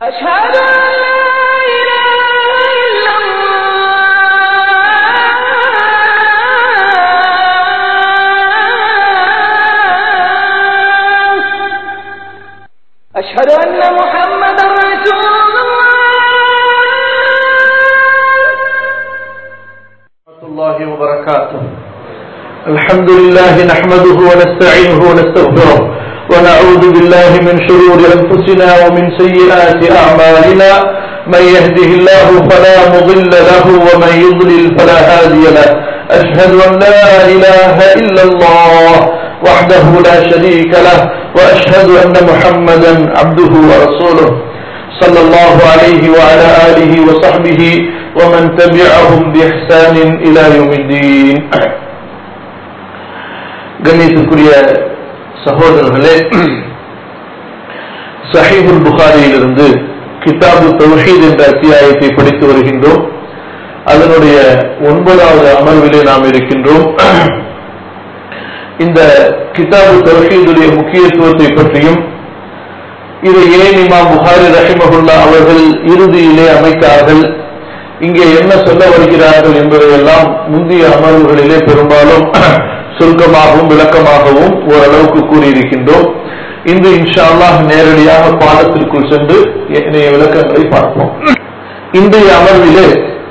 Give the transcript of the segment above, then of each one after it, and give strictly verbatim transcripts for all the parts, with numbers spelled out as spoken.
أشهد أن لا إله إلا الله أشهد أن محمدا رسول الله وبركاته. الحمد لله نحمده ونستعينه ونستغفره ونعوذ بالله من شرور أنفسنا ومن سيئات أعمالنا. من يهده الله فلا مضل له ومن يضلل فلا هادي له. أشهد أن لا إله إلا الله وحده لا شريك له وأشهد أن محمدا عبده ورسوله صلى الله عليه وعلى آله وصحبه ومن تبعهم بإحسان إلى يوم الدين. கண்ணியத்திற்குரிய சகோதரர்களே, சஹீஹுல் புகாரியிலிருந்து கிதாபு தௌஹீத் என்ற அத்தியாயத்தை படித்து வருகின்றோம். அதனுடைய ஒன்பதாவது அமர்விலே நாம் இருக்கின்றோம். இந்த கிதாபு தௌஹீதுடைய முக்கியத்துவத்தை பற்றியும், இதை ஏன் இமாம் புகாரி ரஹிமஹுல்லா அவர்கள் இறுதியிலே அமைத்தார்கள், இங்கே என்ன சொல்ல வருகிறார்கள் என்பதையெல்லாம் முந்தைய அமர்வுகளிலே பெரும்பாலும் சுருக்கமாகவும் விளக்கமாகவும் ஓரளவுக்கு கூறியிருக்கின்றோம். இன்று இன்ஷா அல்லாஹ் நேரடியாக பாடத்திற்குள் சென்று இணைய விளக்கங்களை பார்ப்போம். இன்றைய அமர்விலே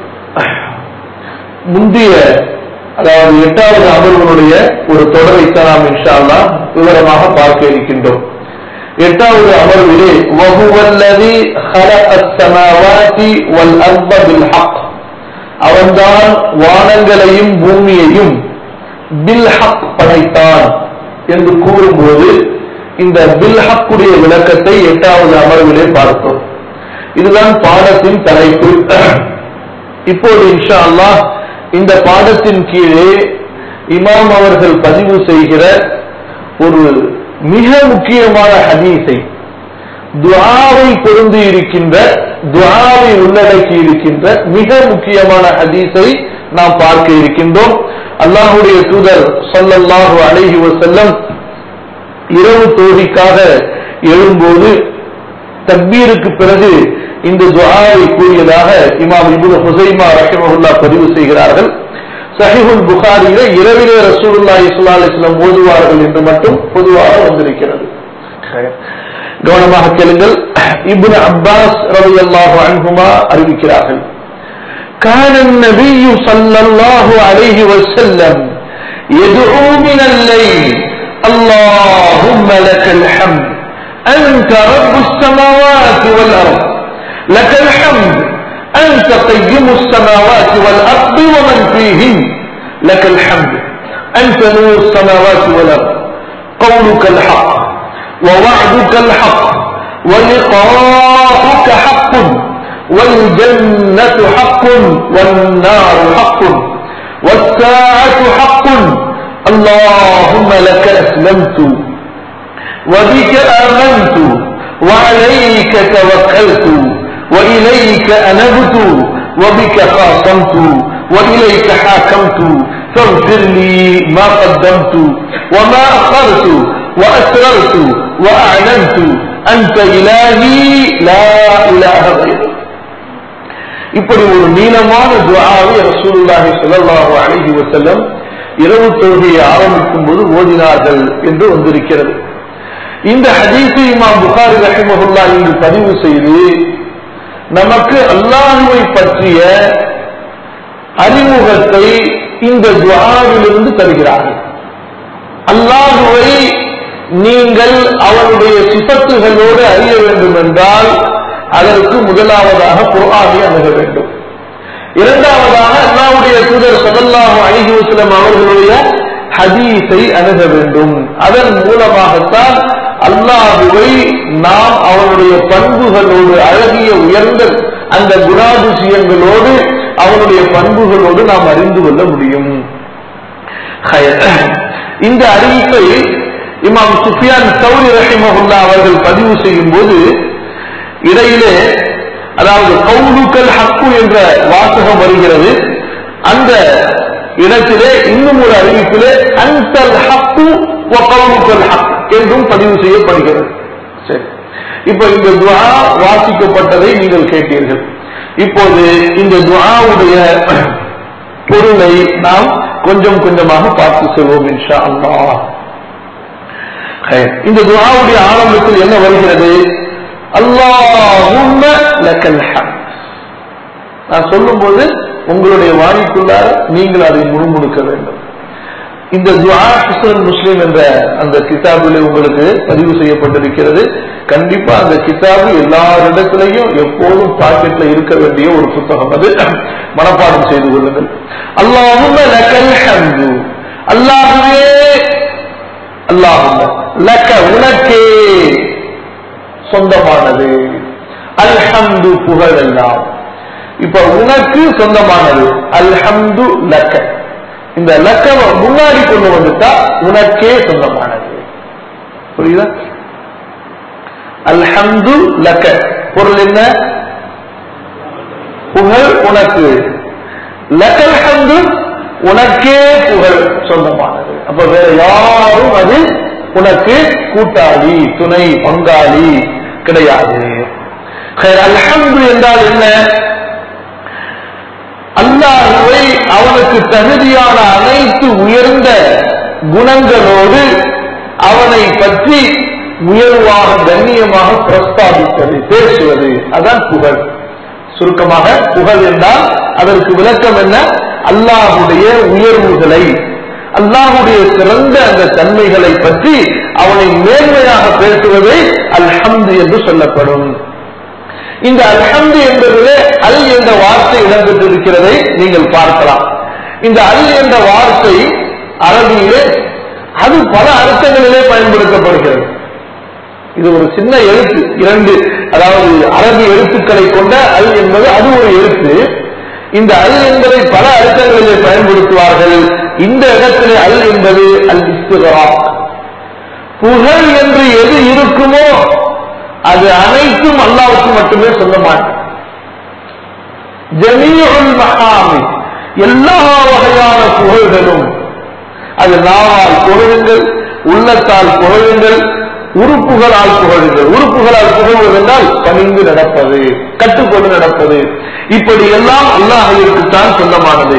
முந்தைய அதாவது எட்டாவது அமர்வினுடைய ஒரு தொடரைத்தான் நாம் இன்ஷா அல்லாஹ் விவரமாக பார்க்க இருக்கின்றோம். எட்டாவது அமர்விலே வஹுவல்லதி ஹலகஸ் ஸமாவாதி வல் அர்த பில் ஹக், அவன்தான் வானங்களையும் பூமியையும் பில் ஹக் படைத்தான் என்று கூறும்போது இந்த பில் ஹக்குடைய விளக்கத்தை எட்டாவது அமர்விலே பார்த்தோம். இதுதான் பாடத்தின் தலைப்பு. இப்போது இன்ஷா அல்லாஹ் இந்த பாடத்தின் கீழே இமாம் அவர்கள் பதிவு செய்கிற ஒரு மிக முக்கியமான ஹதீஸை, துஆவை பொருந்தி இருக்கின்ற, துஆவை உள்ளடக்கி இருக்கின்ற மிக முக்கியமான ஹதீஸை நாம் பார்க்க இருக்கின்றோம். அல்லாஹ்வுடைய தூதர் ஸல்லல்லாஹு அலைஹி வஸல்லம் இரவு தொழுகைக்காக எழும்போது தக்பீருக்கு பிறகு இந்த துஆவை கூறியதாக இமாம் இப்னு ஹுஸைமா ரஹிமஹுல்லாஹ் பதிவு செய்கிறார்கள். சஹீஹுல் புகாரியிலே இரவிலே ரசூலுல்லாஹி ஸல்லல்லாஹு அலைஹி வஸல்லம் ஓதுவார்கள் என்று மட்டும் பொதுவாக வந்திருக்கிறது. கவனமாக கேளுங்கள். இப்னு அப்பாஸ் ரலியல்லாஹு அன்ஹுமா அறிவிக்கிறார்கள், كان النبي صلى الله عليه وسلم يدعو من الليل اللهم لك الحمد أنت رب السماوات والأرض لك الحمد أنت قيم السماوات والأرض ومن فيهن لك الحمد أنت نور السماوات والأرض قولك الحق ووعدك الحق ولقاؤك حق والجنة حق والنار حق والساعة حق اللهم لك أسلمت وبك آمنت وعليك توكلت وإليك أنبت وبك خاصمت وإليك حاكمت فاغفر لي ما قدمت وما أخرت وأسررت وأعلنت أنت إلهي لا إله غيرك. இப்படி ஒரு நீளமான துஆவை ரசூலுல்லாஹி ஸல்லல்லாஹு அலைஹி வஸல்லம் இரவு தொழுகையை ஆரம்பிக்கும் போது ஓதினார்கள் என்று வந்திருக்கிறது. இந்த ஹதீஸை இமாம் புகாரி ரஹிமஹுல்லாஹ் இங்கு பதிவு செய்து நமக்கு அல்லாஹ்வை பற்றிய அறிமுகத்தை இந்த துஆவிலிருந்து தருகிறார்கள். அல்லாஹ்வை நீங்கள் அவனுடைய சிஃபத்துகளோடு அறிய வேண்டும் என்றால் அதற்கு முதலாவதாக குர்ஆனை அணுக வேண்டும். இரண்டாவதாக அல்லாஹ்வுடைய தூதர் ஸல்லல்லாஹு அலைஹி வஸல்லம் அவர்களுடைய ஹதீஸை அணுக வேண்டும். அதன் மூலமாகத்தான் அல்லாஹ்வை நாம் அவனுடைய பண்புகளோடு, அழகிய உயர்ந்த அந்த குணாதிசயங்களோடு, அவனுடைய பண்புகளோடு நாம் அறிந்து கொள்ள முடியும். இந்த அறிவிப்பை இமாம் சுஃபியான் ஸௌரி ரஹிமஹுல்லாஹ் அவர்கள் பதிவு செய்யும் போது இடையிலே அதாவது கௌலுக்கல் ஹக்கு என்ற வாசகம் வருகிறது. அந்த இடத்திலே இன்னும் ஒரு அறிவிப்பிலே அன்தல் ஹக்கு வ கௌலுக்கல் ஹக் என்றும் பதிவு செய்யப்படுகிறது. சரி, இப்ப இந்த துஆ வாசிக்கப்பட்டதை நீங்கள் கேட்டீர்கள். இப்போது இந்த துஆவுடைய பொருளை நாம் கொஞ்சம் கொஞ்சமாக பார்த்து செல்வோம் இன்ஷா அல்லாஹ். இந்த துஆவுடைய ஆரம்பத்தில் என்ன வருகிறது? அல்லாஹும்ம லக்கல் ஹம்த். நான் சொல்லும்போது உங்களுடைய வாய்க்குள்ளார நீங்கள் அதை முணுமுணுக்க வேண்டும். இந்த துஆ ஹுஸ்னுல் முஸ்லிம் என்ற அந்த கிதாபிலே உங்களுக்கு பதிவு செய்யப்பட்டிருக்கிறது. கண்டிப்பா அந்த கிதாபு எல்லா இடத்திலையும் எப்போதும் பாக்கெட்ல இருக்க வேண்டிய ஒரு புத்தகம். அது மனப்பாடம் செய்து கொள்ளுங்கள். அல்லாஹும்ம லக்கல் ஹம்து. அல்லாஹ்வே, அல்லாஹும்ம லக்க உனக்கே சொந்தமானது, அல்ஹம்து புகழெல்லாம். இப்ப உனக்கு சொந்தமானது அல்ஹம்து லக்க. இந்த லக்கவ முன்னாடி கொண்டு வந்துட்டா உனக்கே சொந்தமானது. புரியுதா? அல்ஹம்து லக்க பொருள் என்ன? புகழ் உனக்கு. லக்கல் ஹம்து உனக்கே புகழ் சொந்தமானது. அப்ப வேற யாரும் அது உனக்கு கூட்டாளி, துணை, பங்காளி கிடையாது. அல்ஹம்து என்றால் என்ன? அல்லாஹ்வை அவனுக்கு தகுதியான அனைத்து உயர்ந்த குணங்களோடு அவனை பற்றி உயர்வாக கண்ணியமாக பிரஸ்தாபிப்பது, பேசுவது, அதான் புகழ். சுருக்கமாக புகழ் என்றால் அதற்கு விளக்கம் என்ன? அல்லாஹுடைய உயர்வுகளை, அல்லாஹுடைய சிறந்த அந்த தன்மைகளை பற்றி அவனை மேன்மையாக பேசுவதை அல்ஹம்து என்று சொல்லப்படும். இந்த அல்ஹம்து என்பதிலே அல் என்ற வார்த்தை இடம்பெற்றிருக்கிறதை நீங்கள் பார்க்கலாம். இந்த அல் என்ற வார்த்தை அரபியிலே அது பல அர்த்தங்களிலே பயன்படுத்தப்படுகிறது. இது ஒரு சின்ன எழுத்து, இரண்டு அதாவது அரபி எழுத்துக்களை கொண்ட அல் என்பது அது ஒரு எழுத்து. இந்த அல் என்பதை பல அர்த்தங்களிலே பயன்படுத்துவார்கள். இந்த இடத்திலே அல் என்பது அல் இஸ்திக்ராக். புகழ் என்று எது இருக்குமோ அது அனைத்தும் அல்லாஹ்வுக்கு மட்டுமே சொந்தமானது. ஜமீஉல் மஹாமித், எல்லா வகையான புகழ்களும், அது நாவால் புகழுங்கள், உள்ளத்தால் புகழுங்கள், உறுப்புகளால் புகழுங்கள். உறுப்புகளால் புகழ்வது என்றால் பணிந்து நடப்பது, கட்டுக்கொண்டு நடப்பது, இப்படி எல்லாம் அல்லாஹ்விற்குத்தான் சொந்தமானது.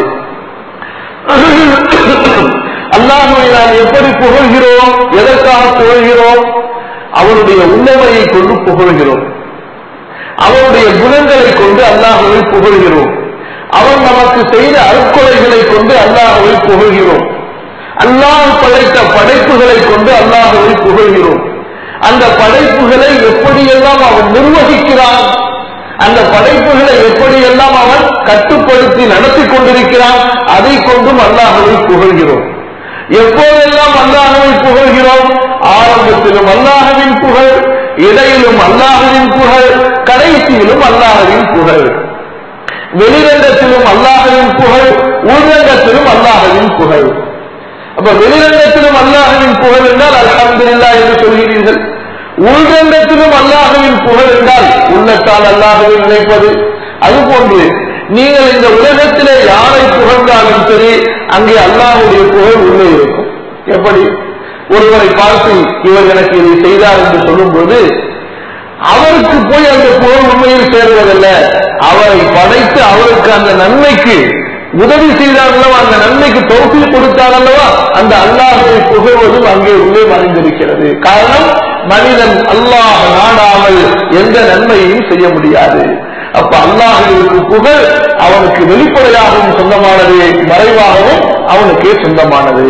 அல்லாஹ்வை நாம் எப்படி புகழ்கிறோம்? எதற்காக புகழ்கிறோம்? அவனுடைய உள்ளமையை கொண்டு புகழ்கிறோம். அவனுடைய குணங்களை கொண்டு அல்லாஹ்வை புகழ்கிறோம். அவன் நமக்கு செய்த அற்கொலைகளை கொண்டு அல்லாஹ்வை புகழ்கிறோம். அல்லாஹ் படைத்த படைப்புகளை கொண்டு அல்லாஹ்வை புகழ்கிறோம். அந்த படைப்புகளை எப்படியெல்லாம் அவன் நிர்வகிக்கிறான், அந்த படைப்புகளை எப்படியெல்லாம் அவன் கட்டுப்படுத்தி நடத்தி கொண்டிருக்கிறான், அதை கொண்டும் அல்லாஹ்வை புகழ்கிறோம். எப்போதெல்லாம் அல்லாஹ்வை புகழ்கிறோம்? ஆரம்பத்திலும் அல்லாஹ்வின் புகழ், இடையிலும் அல்லாஹ்வின் புகழ், கடைசியிலும் அல்லாஹ்வின் புகழ். வெளிரங்கத்திலும் அல்லாஹ்வின் புகழ், உள்ரங்கத்திலும் அல்லாஹ்வின் புகழ். அப்ப வெளிரங்கத்திலும் அல்லாஹ்வின் புகழ் என்றால் அல்ஹம்துலில்லாஹ் என்று சொல்கிறீர்கள். உள்ரங்கத்திலும் அல்லாஹ்வின் புகழ் என்றால் உள்ளத்தால் அல்லாஹ்வை நினைப்பது. அதுபோன்று நீங்கள் இந்த உலகத்திலே யாரை புகழ்ந்தாலும் சரி, அங்கே அல்லாஹ்வுடைய புகழ் உள்ளே இருக்கும். எப்படி? ஒருவரை பார்த்து இவர் எனக்கு இதை செய்தார் என்று சொல்லும் போது அவருக்கு போய் அந்த புகழ் உண்மையில் சேருவதல்ல, அவரை படைத்து அவருக்கு அந்த நன்மைக்கு உதவி செய்தார்களவா, அந்த நன்மைக்கு தௌஃபீக் கொடுத்தார்களவா, அந்த அல்லாஹ்வை புகழ்வதும் அங்கே உள்ளே மறைந்திருக்கிறது. காரணம், மனிதன் அல்லாஹ் நாடாமல் எந்த நன்மையையும் செய்ய முடியாது. அப்ப அல்லாஹ்விற்கு புகழ் அவனுக்கு வெளிப்படையாகவும் சொந்தமானது, மறைவாகவும் அவனுக்கே சொந்தமானது.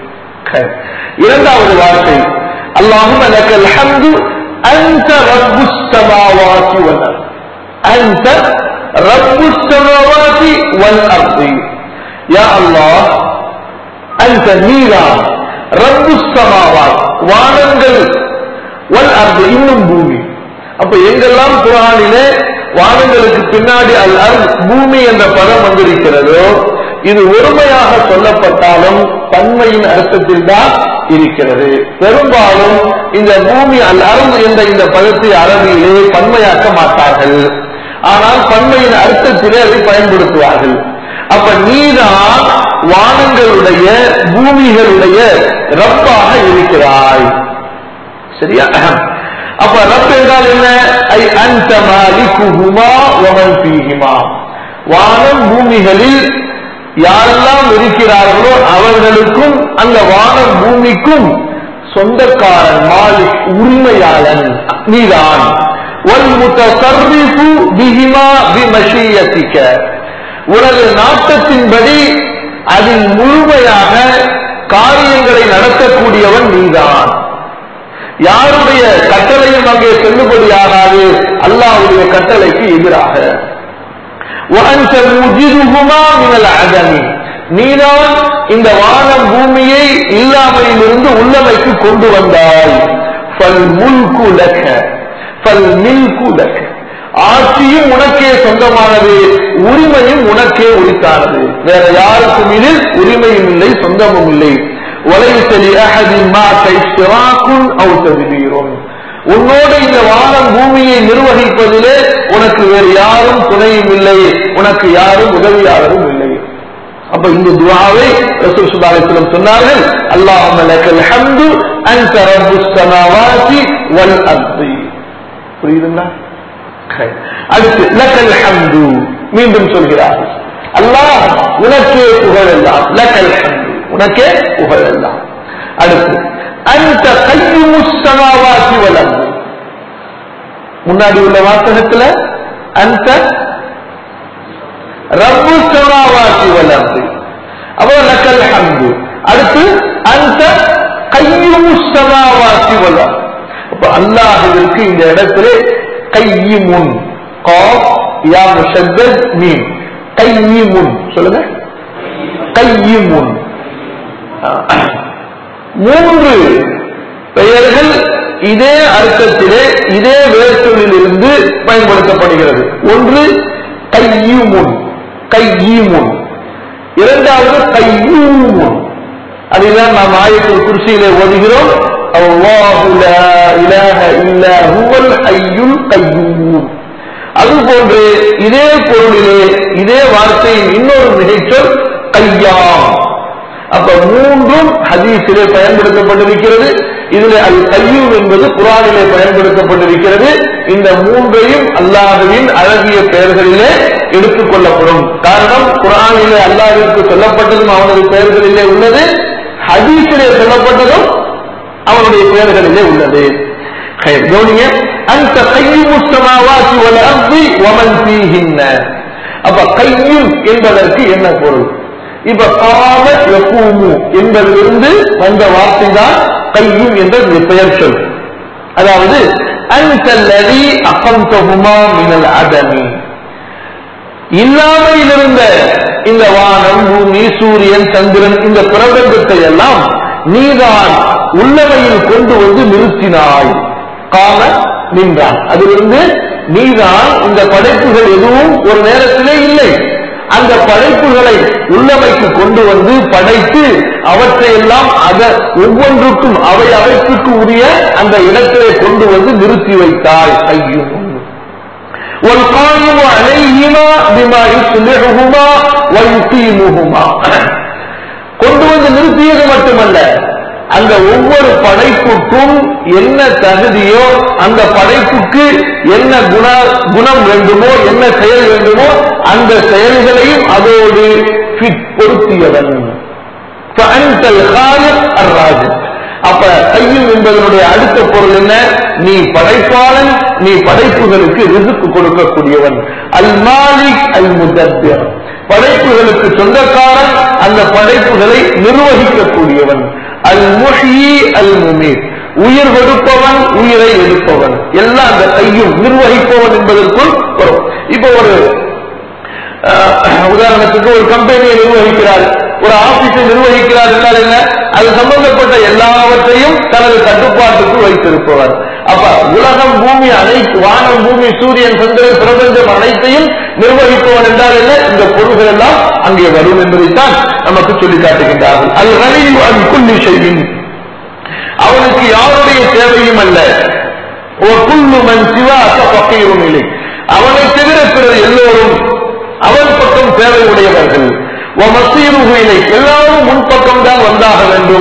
இரண்டாவது வார்த்தை அல்லாஹும்ம லக்கல் ஹம்து அன்த ரப்புஸ் ஸமாவாதி வல் அர்த். அன்த ரப்புஸ் ஸமாவாதி வல் அர்த். யா அல்லாஹ், அன்த நீதான் ரப்புஸ் ஸமாவாத், வானங்கள், வல் அர்த் இன்னும் பூமி. அப்ப எங்கெல்லாம் குர்ஆனிலே வானங்களுக்கு பின்னாடி அல் அர்த் பூமி என்ற பதம் வந்திருக்கிறதோ இது ஒருமையாக சொல்லப்பட்டாலும் பன்மையின் அர்த்தத்தில் தான் இருக்கிறது. பெரும்பாலும் இந்த பூமி அல் அர்த் என்ற இந்த பதத்தை அரபியிலே பன்மையாக்க மாட்டார்கள், ஆனால் பன்மையின் அர்த்தத்திலே அதை பயன்படுத்துவார்கள். அப்ப நீதான் வானங்களுடைய பூமிகளுடைய ரப்பாக இருக்கிறாய். சரியா? அப்ப ரப் என்றால் என்ன? ஐ அன்த மாலிகுஹுமா வ மன் ஃபீஹிமா. வானம் பூமிகளில் யாரெல்லாம் இருக்கிறார்களோ அவர்களுக்கும் அந்த வானம் பூமிக்கும் சொந்தக்காரன், மாலிக், உரிமையாளன் நீதான். வல் முத்தஸர்ரிஃபு பிஹிமா பிமஷியத்திக. உனது நாட்டத்தின்படி அதில் முழுமையாக காரியங்களை நடத்தக்கூடியவன் நீதான். யாருடைய கட்டளையும் அங்கே செல்லுபடியாகாது, அல்லாஹ்வுடைய கட்டளைக்கு எதிராக. وأنت موجدهما من العدم. நீதான் இந்த வானம் பூமியை இல்லாமையிலிருந்து உள்ளமைக்கு கொண்டு வந்தாய். فالملك لك فالملك لك. ஆட்சியும் உனக்கே சொந்தமானது, உரிமையும் உனக்கே உரித்தானது. வேற யாருக்கும் இதில் உரிமையும் இல்லை, சொந்தமும் இல்லை. وَلَيْسَ لِأَحَدٍ مَعَكَ اشْتِرَاكٌ أَوْ تَدْبِيرٌ. உன்னோடு இந்த வானம் பூமியை நிர்வகிப்பதிலே உனக்கு வேறு யாரும் துணையும் இல்லை, உனக்கு யாரும் உதவியாளரும் இல்லை. அப்ப இந்த துஆவை ரசூல் ஸல்லல்லாஹு அலைஹி வஸல்லம் சொன்னார்கள், அல்லாஹும்ம லக்கல் ஹம்து அன்த ரப்புஸ் ஸமாவாதி வல் அர்தி. புரியுதுங்களா? அடுத்து லக்கல் ஹம்து மீண்டும் சொல்கிறார், அல்லாஹ் உனக்கே புகழெல்லாம். லக்கல் ஹம்து, உனக்கே புகழெல்லாம். அடுத்து அன்த கையுமுஸ் ஸமாவாதி வல் அர்தி. முன்னாடி உள்ள வாசகத்துல அன்த ரப்புஸ் ஸமாவாதி வல் அர்தி, அப்ப லக்கல் ஹம்து. அடுத்து அன்த கையுமுஸ் ஸமாவாதி வல் அர்தி. அப்ப அல்லாஹ்விற்கு இந்த இடத்திலே கையிமுன், காஃப் யா முஷத்தத் மீம், கையிமுன் சொல்லுங்க. கையிமுன் மூன்று பெயர்கள் இதே அர்த்தத்திலே இதே வேர்ச்சொல்லில் இருந்து பயன்படுத்தப்படுகிறது. ஒன்று கையுமுன், கையுமுன். இரண்டாவது கையூமுன். அதுதான் நாம் ஆயத்துல் குர்சியிலே ஓதுகிறோம், அல்லாஹு லா இலாஹ இல்லா ஹுவல் ஹய்யுல் கய்யூம். அதுபோன்று இதே பொருளிலே இதே வார்த்தையின் இன்னொரு மிகைச்சொல் கையாம். அப்ப மூன்றும் ஹதீஸிலே பயன்படுத்தப்பட்டிருக்கிறது. இதில் அல் கையூம் என்பது குர்ஆனிலே பயன்படுத்தப்பட்டிருக்கிறது. இந்த மூன்றையும் அல்லாஹ்வின் அழகிய பெயர்களிலே எடுத்துக் கொள்ளப்படும். காரணம், குர்ஆனிலே அல்லாஹ்விற்கு சொல்லப்பட்டதும் அவனது பெயர்களிலே உள்ளது, ஹதீஸிலே சொல்லப்பட்டதும் அவனுடைய பெயர்களிலே உள்ளது. கௌனிய அந்த கையுமுஸ் ஸமாவாதி வல் அர்தி வ மன் ஃபீஹின்ன. அப்ப கையும் என்பதற்கு என்ன பொருள்? இப்ப காம யகூமு என்பதிலிருந்து வந்த வார்த்தை தான் கையும் என்ற பெயர் சொல். அதாவது அன்தல்லதி அகம்தஹுமா மினல் அதமி. இல்லாமையில் இருந்த இந்த வானம், பூமி, சூரியன், சந்திரன், இந்த பிரபஞ்சத்தை எல்லாம் நீதான் உள்ளமையில் கொண்டு வந்து நிறுத்தினாய். காம நின்றான். அதிலிருந்து நீதான் இந்த படைப்புகள் எதுவும் ஒரு நேரத்திலே இல்லை. அந்த படைப்புகளை உள்ளமைக்கு கொண்டு வந்து படைத்து அவற்றையெல்லாம் அத ஒவ்வொன்றுக்கும் அவை அவைத்துக்கு உரிய அந்த இடத்திலே கொண்டு வந்து நிறுத்தி வைத்தாய். ஐயும் والقائم عليهما بما يصلحهما ويقيمهما. கொண்டு வந்து நிறுத்தியது மட்டுமல்ல, அந்த ஒவ்வொரு படைப்புக்கும் என்ன தகுதியோ, அந்த படைப்புக்கு என்ன குண குணம் வேண்டுமோ, என்ன செயல் வேண்டுமோ, அந்த செயல்களையும் அதோடு பொருத்தியவன். அப்ப கையும் என்பதனுடைய அடுத்த பொருள் என்ன? நீ படைப்பாளன், நீ படைப்புகளுக்கு ரிஸ்க் கொடுக்கக்கூடியவன். அல் மாலிக் அல் முதப்பிர், படைப்புகளுக்கு சொந்தக்காரன், அந்த படைப்புகளை நிர்வகிக்கக்கூடியவன். அல் முஹ்யி அல் முமீத், உயிர் கொடுப்பவன், உயிரை எடுப்பவன். எல்லாம் அந்த கையும் நிர்வகிப்பவன் என்பதற்குள் வரும். இப்போ ஒரு உதாரணத்துக்கு ஒரு கம்பெனியை நிர்வகிக்கிறார், ஒரு ஆபீஸை நிர்வகிக்கிறார் என்றால் என்ன? அது சம்பந்தப்பட்ட எல்லாவற்றையும் தனது கட்டுப்பாட்டுக்கு வைத்திருப்பவர். அப்ப உலகம், பூமி, அனைத்து வானம், பூமி, சூரியன், சந்திரன், பிரபஞ்சம் அனைத்தையும் நிர்வகிப்பவன் என்றால் என்ன? இந்த பொருள்கள் எல்லாம் அங்கே வரும் என்பதைத்தான் நமக்கு சொல்லி காட்டுகின்றார்கள். அல் கனியு அன் குல்லி ஷைஇன், அவனுக்கு யாருடைய தேவையும் அல்ல. ஒரு குல்லு மன் சிவாக ஃபகீருன் இலை, அவனை தவிர பிறர் எல்லோரும் அவன் பக்கம் தேவை உடையவர்கள். எல்லாரும் முன்பக்கம் தான் வந்தாக வேண்டும்.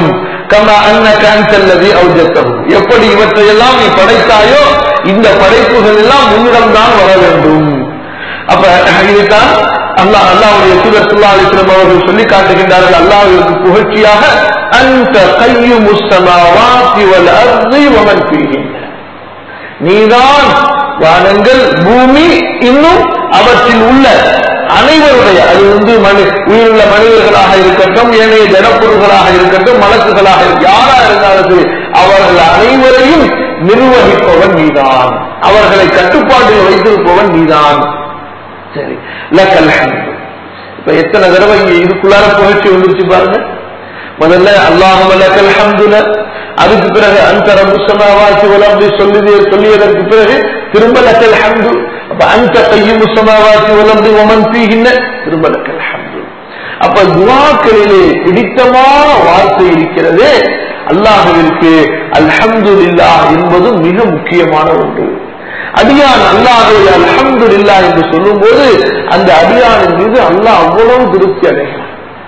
கமா அன்னக அன்தல்லதி அவ்ஜதஹு, எப்படி இவற்றையெல்லாம் நீ படைத்தாயோ இந்த படைப்புகள் எல்லாம் உன்னிடம்தான் வர வேண்டும். அப்ப இதுதான் அல்லாஹ் அல்லாஹ்வுடைய தூதர் ஸல்லல்லாஹு அலைஹி வஸல்லம் அவர்கள் சொல்லி காட்டுகின்றார்கள் அல்லாஹ்விற்கு புகழ்ச்சியாக, அன்த கய்யுமுஸ் ஸமாவாத்தி வல் அர்தி வமன் ஃபீஹின், நீதான் வானங்கள் பூமி இன்னும் அவற்றில் உள்ள அனைவருடைய, அது வந்து மனி உயிருள்ள மனிதர்களாக இருக்கட்டும், ஏனைய ஜனப்பொருள்களாக இருக்கட்டும், மலக்குகளாக யாரா இருந்தாலும் அவர்கள் அனைவரையும் நிர்வகிப்பவன் நீதான், அவர்களை கட்டுப்பாட்டில் வைத்திருப்பவன் நீதான். சரி, லக்கல் ஹம்து. இப்ப எத்தனை தடவை இங்க இதுக்குள்ளார புகழ்ச்சி வந்துருச்சு பாருங்க. முதல்ல அல்லாஹும்ம லக்கல் ஹம்துல, அதுக்கு பிறகு அந்த ரப்புஸ் ஸமாவாத்தி வல் அர்தி சொல்லி சொல்லியதற்கு பிறகு திரும்ப லக்கல் ஹம்து. அப்ப அந்த கய்யுமுஸ் ஸமாவாத்தி வல் அர்தி வமன் ஃபீஹின், திரும்ப லக்கல் ஹம்து. அப்ப துஆக்களிலே பிடித்தமான வார்த்தை இருக்கிறது அல்லாஹ்விற்கு அல்ஹம்துலில்லாஹ் என்பது மிக முக்கியமான ஒன்று. அடியான் அல்லாஹ்வை அல்ஹம்துலில்லாஹ் என்று சொல்லும் போது அந்த அடியானின் மீது அல்லாஹ் அவ்வளவு திருப்தி அடைகிறான்.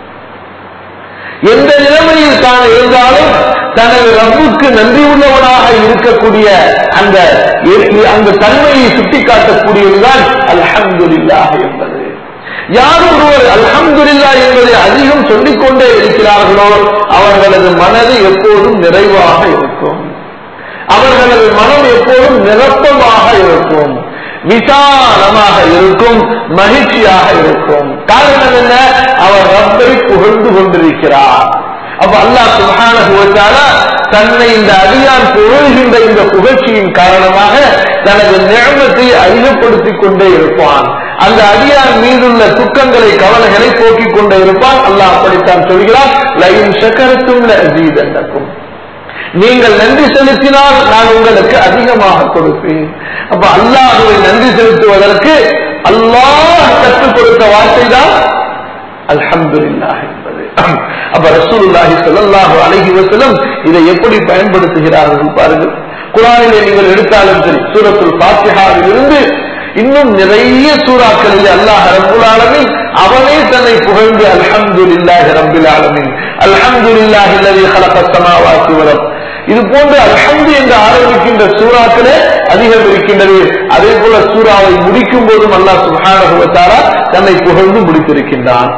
எந்த நிலைமையில் தான் இருந்தாலும் தனது ரப்புக்கு நன்றி உள்ளவனாக இருக்கக்கூடிய அந்த அந்த தன்மையை சுட்டிக்காட்டக்கூடியதுதான் அல்ஹம்துலில்லாஹ் என்பது. யார் ஒருவர் அல்ஹம்துலில்லாஹ் என்பதை அதிகம் சொல்லிக்கொண்டே இருக்கிறார்களோ அவர்களது மனது எப்போதும் நிறைவாக இருக்கும், அவர்களது மனம் எப்போதும் நிரப்பமாக இருக்கும், விசாலமாக இருக்கும், மகிழ்ச்சியாக இருக்கும். காரணம் என்ன? அவர் ரப்பை புகழ்ந்து கொண்டிருக்கிறார். அப்ப அல்லாஹ் சுப்ஹானஹு வ தஆலா தன்னை இந்த அடியான் புகழ்கின்ற இந்த புகழ்ச்சியின் காரணமாக தனது நிஅமத்தை அதிகப்படுத்திக் கொண்டே இருப்பான். அந்த அடியான் மீதுள்ள துக்கங்களை கவலைகளை போக்கிக் கொண்டே இருப்பான். அல்லாஹ் அப்படித்தான் சொல்கிறான், லஇன் ஷகர்தும் லஅஸீதன்னகும், நீங்கள் நன்றி செலுத்தினால் நான் உங்களுக்கு அதிகமாக கொடுப்பேன். அப்ப அல்லாஹ்வை நன்றி செலுத்துவதற்கு அல்லாஹ் கற்றுக் கொடுத்த வார்த்தை தான் அல்ஹம்துலில்லாஹ் என்பது. அப்ப ரசூலுல்லாஹி ஸல்லல்லாஹு அலைஹி வஸல்லம் இதை எப்படி பயன்படுத்துகிறார்கள் பாருங்கள். குர்ஆனிலே நீங்கள் எடுத்தாலும் சரி, சூரத்துல் ஃபாத்திஹாவில் இருந்து இன்னும் நிறைய சூறாக்களில் அல்லாஹ் ரப்புல் ஆலமீன் அவனே தன்னை புகழ்ந்து அல்ஹம்துலில்லாஹி ரப்பில் ஆலமீன், அல்ஹம்துலில்லாஹி அல்லதி ஹலகஸ் ஸமாவாத்தி வல் அர்த், இது போன்று அல்ஹம்து என்று ஆரம்பிக்கின்ற சூறாக்களே அதிகம் இருக்கின்றது. அதே போல சூறாவை முடிக்கும் போதும் அல்லாஹ் சுப்ஹானஹு வ தஆலா தன்னை புகழ்ந்து முடித்திருக்கின்றான்.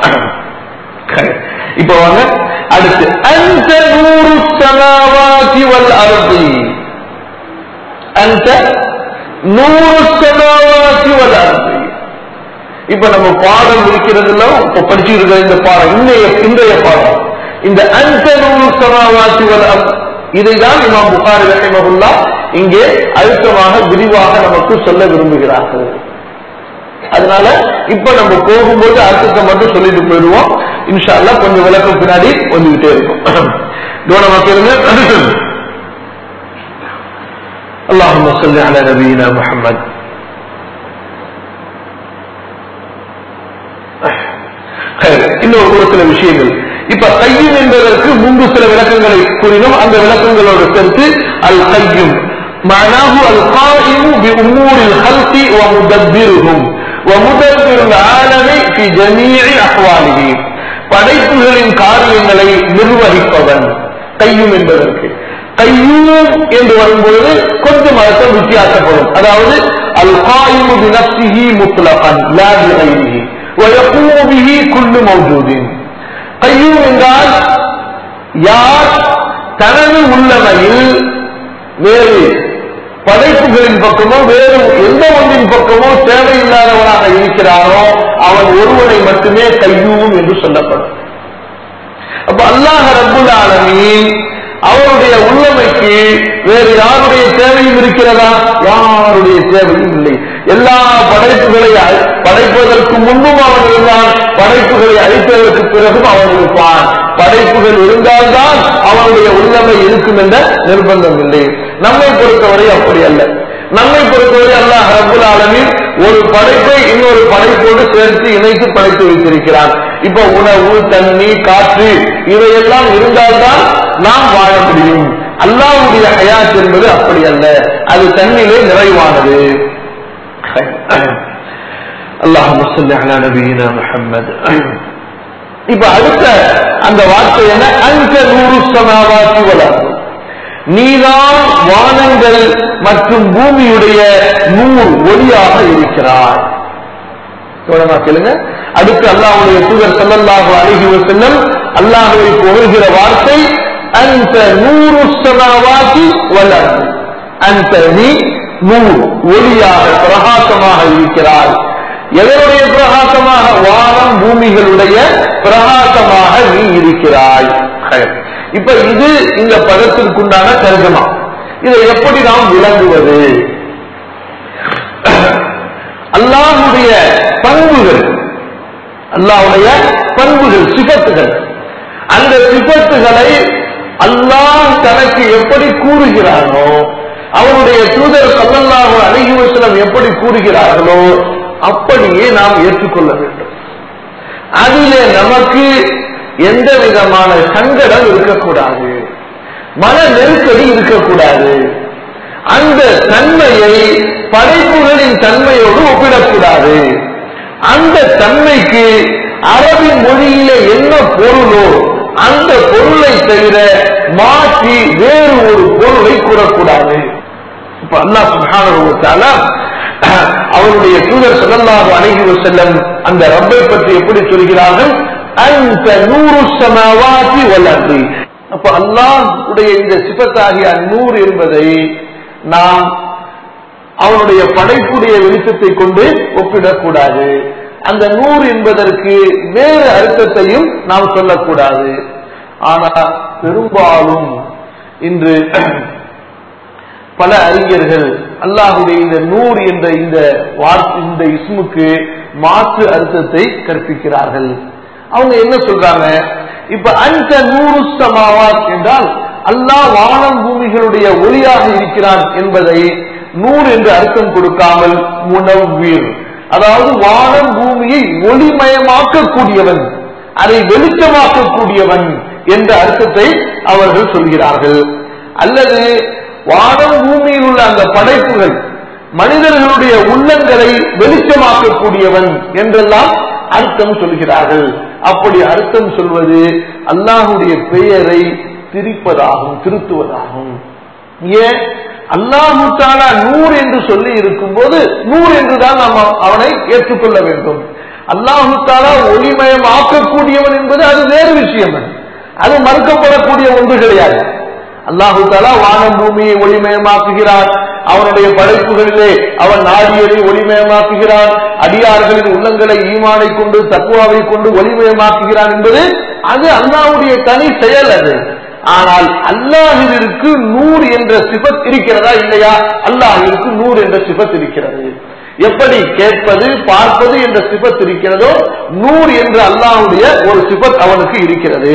இப்ப வாங்க அடுத்து, அன்த நூருஸ் ஸமாவாத்தி வல் அர்தி, அன்த நூருஸ் ஸமாவாத்தி வல் அர்தி. இப்ப நம்ம பாடம் இருக்கிறதுல இப்ப படிச்சு இருக்கிற இந்த பாடம் இன்றைய இன்றைய பாடம் இந்த அன்த நூருஸ் ஸமாவாத்தி வல் அர்தி, இதைதான் இமாம் புகாரி ரஹிமஹுல்லாஹ் இங்கே அழுத்தமாக விரிவாக நமக்கு சொல்ல விரும்புகிறார்கள். அதனால இப்ப நம்ம போகும்போது அர்த்தத்தை மட்டும் சொல்லிட்டு போயிடுவோம். இன்ஷா அல்லாஹ் கொஞ்சம் விளக்கம் பின்னாடி வந்துகிட்டே இருக்கும். அல்லாஹும்ம ஸல்லி அலா நபியினா முஹம்மத். இன்னொரு ஒரு சில விஷயங்கள் இப்ப கையும் என்பதற்கு முன்பு சில விளக்கங்களை கூறினோம். அந்த விளக்கங்களோடு சேர்த்து அல் கையும் معناه القائم بأمور الخلق ومدبرهم ومدبر العالم في جميع أحواله, படைப்புகளின் காரியங்களை நிர்வகிப்பவன் கையும் என்பதற்கு. கையும் என்று வரும்பொழுது கொஞ்சம் அர்த்தம் வித்தியாசப்படும். அதாவது அல் காயிமு பினஃப்ஸிஹி முத்லகன் லா பிகைரிஹி வ யகூமு பிஹி குல்லு மவ்ஜூதின். கையும் என்றால் யார் தனது உள்ளமையில் வேறு படைப்புகளின் பக்கமோ வேறு எந்த ஒன்றின் பக்கமோ தேவையில்லாதவனாக இருக்கிறானோ அவன் ஒருவனை மட்டுமே கையூம் என்று சொல்லப்படும். அப்ப அல்லாஹ் ரப்புல் ஆலமீன் அவருடைய உள்ளமைக்கு வேறு யாருடைய தேவையும் இருக்கிறதா? யாருடைய தேவையும் இல்லை. எல்லா படைப்புகளை படைப்பதற்கு முன்பும் அவன் இருந்தான், படைப்புகளை அழிப்பதற்கு பிறகும் அவன் இருப்பான். படைப்புகள் இருந்தால்தான் அவனுடைய உள்ளமை இருக்கும் என்ற நிர்பந்தம் இல்லை. நம்மை பொறுத்தவரை அப்படி அல்ல. நம்மை பொறுத்தவரை அல்லாஹ் ரப்புல் ஆலமீன் ஒரு படைப்பை இன்னொரு படைப்போடு சேர்த்து இணைத்து படைத்து வைத்திருக்கிறான். இப்ப உணவு, தண்ணி, காற்று இவையெல்லாம் இருந்தால்தான் நாம் வாழ முடியும். அல்லாஹ்வுடைய ஹயாத் என்பது அப்படி அல்ல, அது தன்னிலே நிறைவானது. அல்லாஹும்ம ஸல்லி அலா நபியினா முஹம்மத். இப்ப அடுத்த அந்த வார்த்தை என்ன? அங்க நூறு சமாவாதி வளர், நீதான் வானங்கள் மற்றும் பூமியுடைய நூறு ஒளியாக இருக்கிறார். கவனமா கேளுங்க. அடுத்து அல்லாஹ்வுடைய தூதர் ஸல்லல்லாஹு அலைஹி வஸல்லம் அல்லாஹ்வை புகழ்கிற வார்த்தை அந்த நூறு சமாவாதி வளர், அந்த நீ நூறு ஒளியாக பிரகாசமாக இருக்கிறார். எதனுடைய பிரகாசமாக? வானம் பூமிகளுடைய பிரகாசமாக நீ இருக்கிறாய். இப்ப இது இந்த பதத்திற்குண்டான தர்ஜமா. இதை எப்படி நாம் விளங்குவது? அல்லாஹ்வுடைய பண்புகள், அல்லாஹ்வுடைய பண்புகள், சிஃபத்துகள், அந்த சிஃபத்துகளை அல்லாஹ் தனக்கு எப்படி கூறுகிறானோ, அவருடைய தூதர் ஸல்லல்லாஹு அலைஹி வஸல்லம் எப்படி கூறுகிறார்களோ அப்படியே நாம் ஏற்றுக்கொள்ள வேண்டும். அதிலே நமக்கு எந்த விதமான சங்கடம் இருக்கக்கூடாது, மன நெருக்கடி இருக்கக்கூடாது. அந்த தன்மையை படைப்புகளின் தன்மையோடு ஒப்பிடக்கூடாது. அந்த தன்மைக்கு அரபி மொழியிலே என்ன பொருளோ அந்த பொருளை தவிர மாற்றி வேறு ஒரு பொருளை கூறக்கூடாது. இப்ப அல்லாஹ் சுப்ஹானஹு வ தஆலா அவருடைய தூதர் ஸல்லல்லாஹு அலைஹி வஸல்லம் அந்த ரப்பை பற்றி எப்படி சொல்கிறார்கள்? அந்த நூறு ஸமாவாதி வல் அர்தி. அப்ப அல்லாஹ்வுடைய இந்த சிஃபத்தாகிய நூர் என்பதை நாம் அவனுடைய படைப்புடைய வெளிச்சத்தை கொண்டு ஒப்பிடக்கூடாது. அந்த நூறு என்பதற்கு வேறு அர்த்தத்தையும் நாம் சொல்லக்கூடாது. ஆனால் பெரும்பாலும் இன்று பல அறிஞர்கள் அல்லாஹ்வுடைய இந்த நூர் என்ற இந்த வார்த்தை, இந்த இஸ்முக்கு மாற்று அர்த்தத்தை கற்பிக்கிறார்கள். அவங்க என்ன சொல்றாங்க? இப்ப அந்த நூறு சமாவாத் என்றால் அல்லாஹ் வானம் பூமிகளுடைய ஒளியாக இருக்கிறான் என்பதை நூறு என்று அர்த்தம் கொடுக்காமல் முனவ்வீர், அதாவது வானம் பூமியை ஒளிமயமாக்கக்கூடியவன், அதை வெளிச்சமாக்கக்கூடியவன் என்ற அர்த்தத்தை அவர்கள் சொல்கிறார்கள். அல்லது வானம் பூமியில் உள்ள அந்த படைப்புகள் மனிதர்களுடைய உள்ளங்களை வெளிச்சமாக்கக்கூடியவன் என்றெல்லாம் அர்த்தம் சொல்கிறார்கள். அப்படி அர்த்தம் சொல்வது அல்லாஹுடைய பெயரை திரிப்பதாகும், திருத்துவதாகும். ஏன்? அல்லாஹு தஆலா நூர் என்று சொல்லி இருக்கும் போது நூர் என்றுதான் நாம் அவனை ஏற்றுக்கொள்ள வேண்டும். அல்லாஹு தஆலா ஒளிமயம் ஆக்கக்கூடியவன் என்பது அது வேறு விஷயம், அது மறுக்கப்படக்கூடிய ஒன்று கிடையாது. அல்லாஹு தஆலா வானம் பூமியை ஒளிமயமாக்குகிறான், அவனுடைய படைப்புகளிலே அவன் நாடியதை ஒளிமயமாக்குகிறான், அடியார்களின் உள்ளங்களை ஈமானை கொண்டு தக்வாவை கொண்டு ஒளிமயமாக்குகிறான் என்பது அது அல்லாஹ்வுடைய தனி செயல். அது ஆனால் அல்லாஹ்விற்கு நூர் என்ற சிஃபத் இருக்கிறதா இல்லையா? அல்லாஹ்விற்கு நூர் என்ற சிஃபத் இருக்கிறது. எப்படி கேட்பது பார்ப்பது என்ற சிஃபத் இருக்கிறதோ நூர் என்ற அல்லாஹ்வுடைய ஒரு சிஃபத் அவனுக்கு இருக்கிறது.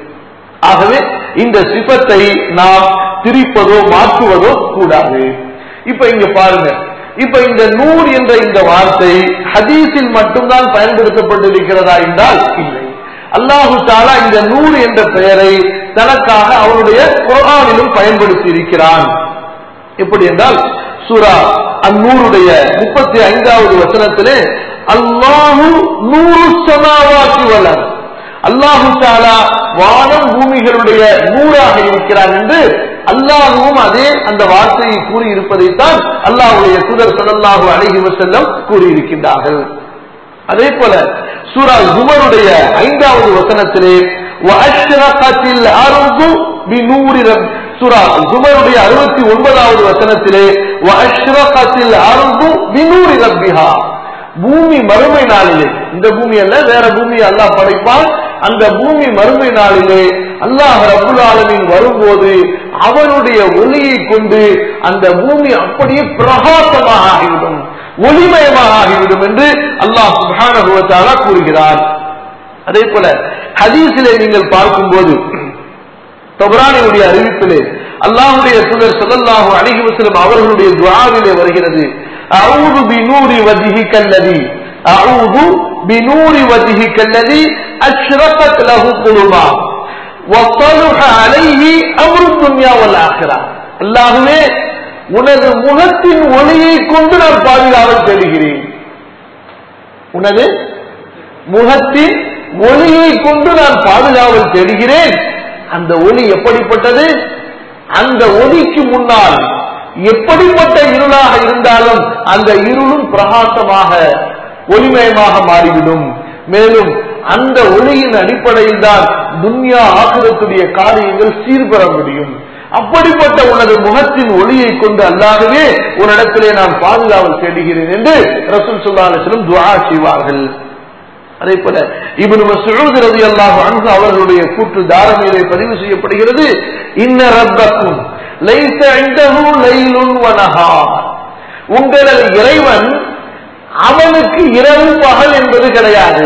ஆகவே இந்த சிஃபத்தை நாம் திரிப்பதோ மாற்றுவதோ கூடாது. இப்ப இங்க பாருங்க, இப்ப இந்த நூர் என்ற இந்த வார்த்தை ஹதீஸில் மட்டும்தான் பயன்படுத்தப்பட்டிருக்கிறதா என்றால் இல்லை. அல்லாஹு தஆலா இந்த நூர் என்ற பெயரை தனக்காக அவருடைய குர்ஆனிலும் பயன்படுத்தி இருக்கிறான். எப்படி என்றால் சூரா அன்-நூருடைய முப்பத்தி ஐந்தாவது வசனத்திலே அல்லாஹு நூறு ஸமாவாதி வல் அர்த், அல்லாஹு தஆலா வானம் பூமிகளுடைய நூறாக இருக்கிறான் என்று அல்லாஹ்வும் அதே அந்த வார்த்தையை கூறி இருப்பதைத்தான் அல்லாஹ்வுடைய தூதர் ஸல்லல்லாஹு அலைஹி வஸல்லம் கூறியிருக்கின்றார்கள். அதே போல சூரா ஜுமருடைய ஐந்தாவது வசனத்திலே வஅஷ்ரகத்தில் அர்து பிநூரி ரப், சூரா ஜுமருடைய அறுபத்தி ஒன்பதாவது வசனத்திலே வஅஷ்ரகத்தில் அர்து பிநூரி ரப்பிஹா, பூமி மறுமை நாளிலே, இந்த பூமி அல்ல வேற பூமி அல்லாஹ் படைப்பான், அந்த பூமி மறுமை நாளிலே அல்லாஹ் ரப்புல் ஆலமீன் வரும்போது அவனுடைய ஒளியை கொண்டு அந்த பூமி அப்படியே பிரகாசமாக ஆகிவிடும், ஒளிமயமாக ஆகிவிடும் என்று அல்லாஹ் சுப்ஹானஹு வ தஆலா கூறுகிறார். அதே போல ஹதீஸிலே நீங்கள் பார்க்கும்போது தபரானியுடைய அறிவிப்பிலே அல்லாஹ்வுடைய தூதர் ஸல்லல்லாஹு அலைஹி வஸல்லம் அவர்களுடைய துஆவிலே வருகிறது, அஊது பிநூரி வஜ்ஹிகல்லதி அஊது பிநூரி வஜ்ஹிகல்லதி அஷ்ரகத் லஹு குலுமா வஸலஹ அலைஹி அம்ரு துன்யா வல் ஆখিরা, அல்லாஹ்வே உனது முகத்தின் ஒளியை கொண்டு நான் பாதுகாவல் தேடுகிறேன், உனது முகத்தின் ஒளியை கொண்டு நான் பாதுகாவல் தேடுகிறேன். அந்த ஒளி எப்படிப்பட்டது? அந்த ஒளிக்கு முன்னால் எப்படிப்பட்ட இருளாக இருந்தாலும் அந்த இருளும் பிரகாசமாக ஒளிமயமாக மாறிவிடும். மேலும் அந்த ஒளியின் அடிப்படையில் தான் துன்யா ஆகிரத்துடைய காரியங்கள் சீர்பெற முடியும். அப்படிப்பட்ட உனது முகத்தின் ஒளியை கொண்டு அல்லாகவே ஒரு இடத்திலே நான் பாதுகாவல் தேடுகிறேன் என்று ரசூல் ஸல்லல்லாஹு அலைஹி வஸல்லம் துஆ செய்வார்கள். அதே போல இப்னு மஸ்ஊத் ரலியல்லாஹு அன்ஹு அவர்களுடைய கூற்று தாரமீலே பதிவு செய்யப்படுகிறது. இன்ன ரப்பக்கும் லைஸ இன்தஹு லைலுன் வ நஹார். உங்களது இறைவன் அவனுக்கு இரவு பகல் என்பது கிடையாது.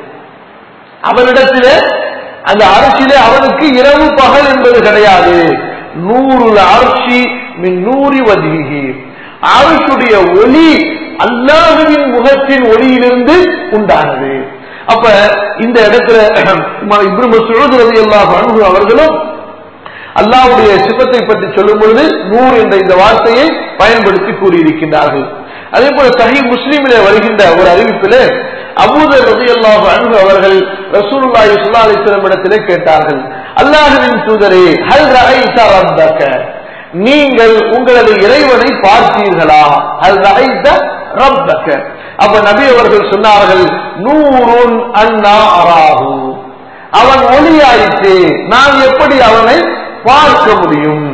அவனிடத்திலே அந்த அர்ஷிலே அவனுக்கு இரவு பகல் என்பது கிடையாது. நூறுல் அர்ஷி மின் நூரி வஜ்ஹிஹி. அர்ஷுடைய ஒளி அல்லாஹ்வின் முகத்தின் ஒளியிலிருந்து உண்டானது. அப்ப இந்த இடத்துல இப்னு மஸ்ஊத் ரலியல்லாஹு அன்ஹு அவர்களும் அல்லாஹ்வுடைய சிஃபத்தை பற்றி சொல்லும் பொழுது நூர் என்ற இந்த வார்த்தையை பயன்படுத்தி கூறியிருக்கின்றார்கள். அதே போல சஹீஹ் முஸ்லிமிலே வருகின்ற ஒரு அறிவிப்பிலே அபூதர் ரலியல்லாஹு அன்ஹு அவர்கள் ரசூலுல்லாஹி ஸல்லல்லாஹு அலைஹி வஸல்லம் இடத்திலே கேட்டார்கள், அல்லாஹ்வின் தூதரே, ஹல் ரஅய்த ரப்பக, நீங்கள் உங்களது இறைவனை பார்த்தீர்களா? ஹல் ரஅய்த ரப்பக. அப்ப நபி அவர்கள் சொன்னார்கள், நூருன் அன்னா அராஹு, அவன் ஒளியாயிற்று, நான் எப்படி அவனை பார்க்க முடியும்?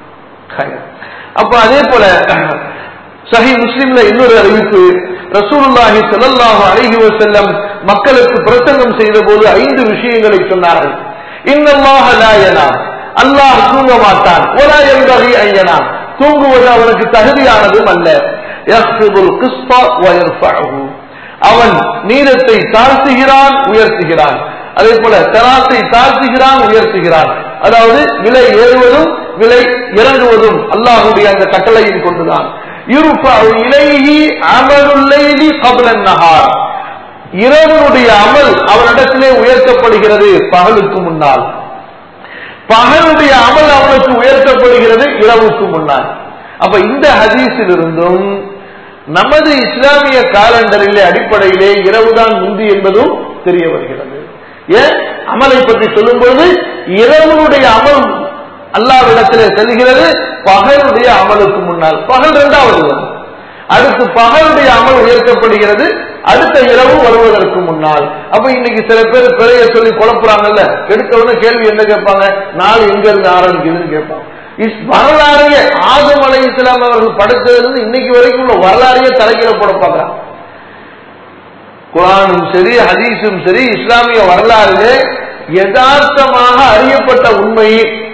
அப்ப அதே போல சஹீஹ் முஸ்லிம்ல இன்னொரு அறிவிப்பு, ரசூலுல்லாஹி ஸல்லல்லாஹு அலைஹி வஸல்லம் மக்களுக்கு பிரசங்கம் செய்த போது ஐந்து விஷயங்களை சொன்னார்கள். இன்னல்லாஹ லா யனாம், அல்லாஹ் தூங்க மாட்டான். வலா யன்பகி அன் யனாம், தூங்குவது அவனுக்கு தகுதியானதும் அல்ல. யஹ்ஃபிதுல் கிஸ்த வ யர்ஃபஉஹு, அவன் நீதத்தை தாழ்த்துகிறான் உயர்த்துகிறான். அதே போல தராசை தாழ்த்துகிறான் உயர்த்துகிறான். அதாவது விலை ஏறுவதும் விலை இறங்குவதும் அல்லாஹ்வுடைய அந்த கட்டளையின் கொண்டுதான். யுர்ஃபஉ இலைஹி அமலுல் லைலி क़ப்ல அன்-நஹார், இரவனுடைய அமல் அவனிடத்திலே உயர்த்தப்படுகிறது பகலுக்கு முன்னால். பகலுடைய அமல் அவனுக்கு உயர்த்தப்படுகிறது இரவுக்கு முன்னால். அப்ப இந்த ஹதீஸில் இருந்தும் நமது இஸ்லாமிய காலண்டரிலே அடிப்படையிலே இரவுதான் முந்தி என்பதும் தெரிய வருகிறது. ஏன் அமலை பற்றி சொல்லும் பொழுது இரவனுடைய அமல் அல்லாஹ்விடத்திலே செல்கிறது பகலுடைய அமலுக்கு முன்னால். பகல் இரண்டாவது, அடுத்து பகலுடைய அமல் உயர்த்தப்படுகிறது அடுத்த இரவு வருவதற்கு முன்னால். அப்ப இன்னைக்கு சில பேர் பிழைய சொல்லி குழப்புறாங்கல்ல, எடுத்தவன கேள்வி என்ன கேட்பாங்க, நாள் எங்க இருந்து ஆரம்பிக்குதுன்னு கேட்பாங்க. வரலாறைய ஆதம் அலைஹிஸ்ஸலாம் அவர்கள் படைத்ததிலிருந்து இன்னைக்கு வரைக்கும் உள்ள வரலாறைய தலைகீழ போட பார்க்கிறாங்க. குர்ஆனும் சரி ஹதீஸும் சரி இஸ்லாமிய வரலாறு யதார்த்தமாக அறியப்பட்ட உண்மை,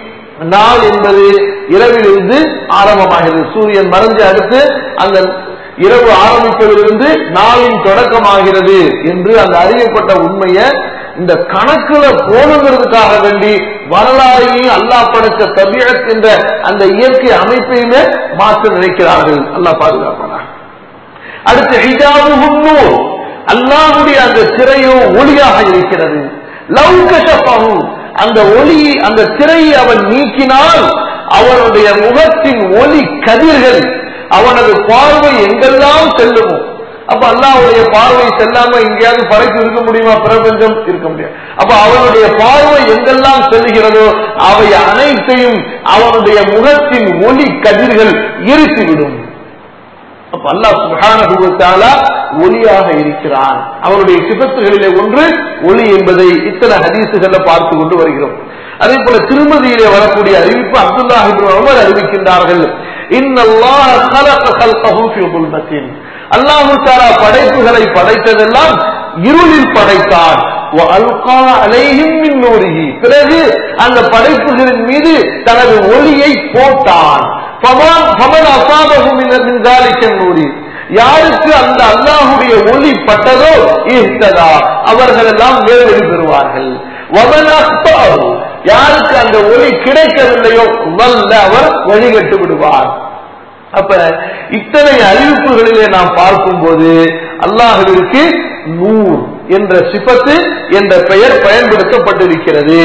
நாள் என்பது இரவிலிருந்து ஆரம்பமாகிறது. சூரியன் மறைஞ்சு அடுத்து அந்த இரவு ஆரம்பிப்பதிலிருந்து நாளின் தொடக்கமாகிறது என்று அந்த அறியப்பட்ட உண்மையை இந்த கணக்குல போனுங்கிறதுக்காக வேண்டி வரலாறையும் அல்லாஹ் படைத்த தபீஅத் என்ற அந்த இயற்கை அமைப்பையுமே மாற்ற நினைக்கிறார்கள். அல்லாஹ் பாதுகாப்பானாக. அடுத்து ஹிஜாபுஹுன் நூர், அல்லாஹ்வுடைய அந்த திரையோ ஒளியாக இருக்கிறது. லவ் கஷஃபஹு, அந்த ஒளி அந்த திரையை அவன் நீக்கினால் அவனுடைய முகத்தின் ஒளி கதிர்கள் அவனது பார்வை எங்கெல்லாம் செல்லுமோ. அப்ப அல்லாஹ்வுடைய பார்வை செல்லாம எங்கேயாவது படைப்பு இருக்க முடியுமா? பிரபஞ்சம் இருக்க முடியாது. அப்ப அவனுடைய பார்வை எங்கெல்லாம் செல்லுகிறதோ அவை அனைத்தையும் அவனுடைய முகத்தின் ஒளி கதிர்கள் எரித்துவிடும். அப்ப அல்லாஹ் சுப்ஹானஹு வ தஆலா ஒளியாக இருக்கிறான். அவருடைய சிபத்துகளிலே ஒன்று ஒளி என்பதை இத்தனை ஹதீஸுகளை பார்த்து கொண்டு வருகிறோம். அதே போல திருமதியிலே வரக்கூடிய அறிவிப்பு அப்துல்லாஹ் இப்னு உமர் அறிவிக்கின்றார்கள், இன்னல்லாஹ خلق خلقه في ظلمة, அல்லாஹ் தஆலா படைப்புகளை படைத்ததெல்லாம் இருளில் படைத்தான். وَأَلْقَى عَلَيْهِمْ مِنْ نُورِهِ, பிறகு அந்த படைப்புகளின் மீது தனது ஒளியை போட்டான். فَمَنْ أَصَابَهُ مِنْ ذَلِكَ النُّورِ, யாருக்கு அந்த அல்லாஹ்வுடைய ஒளி பட்டதோ இஹ்ததா, அவர்கள் எல்லாம் நேர்வழி பெறுவார்கள். وَمَنْ أَخْطَأَهُ, யாருக்கு அந்த ஒளி கிடைக்கவில்லையோ வல்ல அவர் வழிகட்டு விடுவார். அப்ப இத்தனை அறிவிப்புகளிலே நாம் பார்க்கும் போது அல்லாஹ்விற்கு நூர் என்ற சிபத்து என்ற பெயர் பயன்படுத்தப்பட்டிருக்கிறது.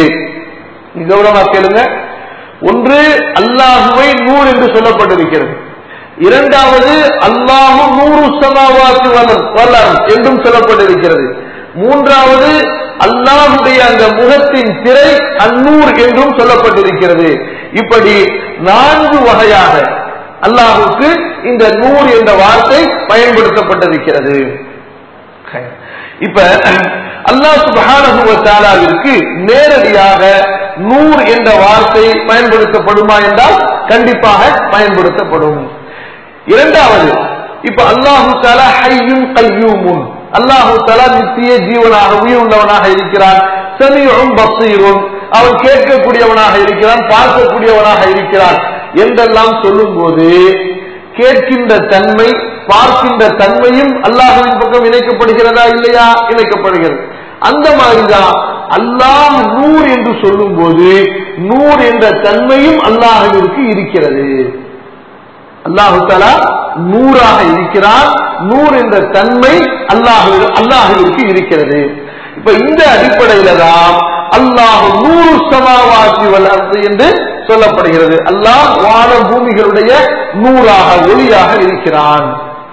கௌரவமா கேளுங்க. ஒன்று, அல்லாஹுவை நூர் என்று சொல்லப்பட்டிருக்கிறது. இரண்டாவது, அல்லாஹு நூறு ஸமாவாத்தி வல் அர்த் என்றும் சொல்லப்பட்டிருக்கிறது. மூன்றாவது, அல்லாஹ்வுடைய அந்த முகத்தின் திரை அந்நூர் என்றும் சொல்லப்பட்டிருக்கிறது. இப்படி நான்கு வகையாக அல்லாஹுக்கு இந்த நூர் என்ற வார்த்தை பயன்படுத்தப்பட்டிருக்கிறது. இப்ப அல்லாஹ் சுப்ஹானஹு வ தஆலாவிற்கு நேரடியாக நூர் என்ற வார்த்தை பயன்படுத்தப்படுமா என்றால் கண்டிப்பாக பயன்படுத்தப்படும். இரண்டாவது, இப்ப அல்லாஹு தஆலா ஹய்யுன் கய்யூமுன், அல்லாஹு தஆலா நித்திய ஜீவனாக உயிருள்ளவனாக இருக்கிறான். சமீஉன் பஸீருன், அவன் கேட்கக்கூடியவனாக இருக்கிறான், பார்க்கக்கூடியவனாக இருக்கிறான் என்றெல்லாம் சொல்லும் போது கேட்கின்ற தன்மை பார்க்கின்ற தன்மையும் அல்லாஹ்வின் பக்கம் இணைக்கப்படுகிறதா இல்லையா? இணைக்கப்படுகிறது. அந்த மாதிரிதான் அல்லாஹ் நூர் என்று சொல்லும் போது நூர் என்ற தன்மையும் அல்லாஹ்விற்கு இருக்கிறது. அல்லாஹு தஆலா நூறாக இருக்கிறார், நூர் என்ற தன்மை அல்லாஹ் அல்லாஹ்விற்கு இருக்கிறது. இப்ப இந்த அடிப்படையில தான் அல்லாஹ் நூறு சமாவாத்தி வல் அர்து என்று சொல்லப்படுகிறது. அல்லாஹ் வான பூமிகளுடைய நூறாக ஒளியாக இருக்கிறான்.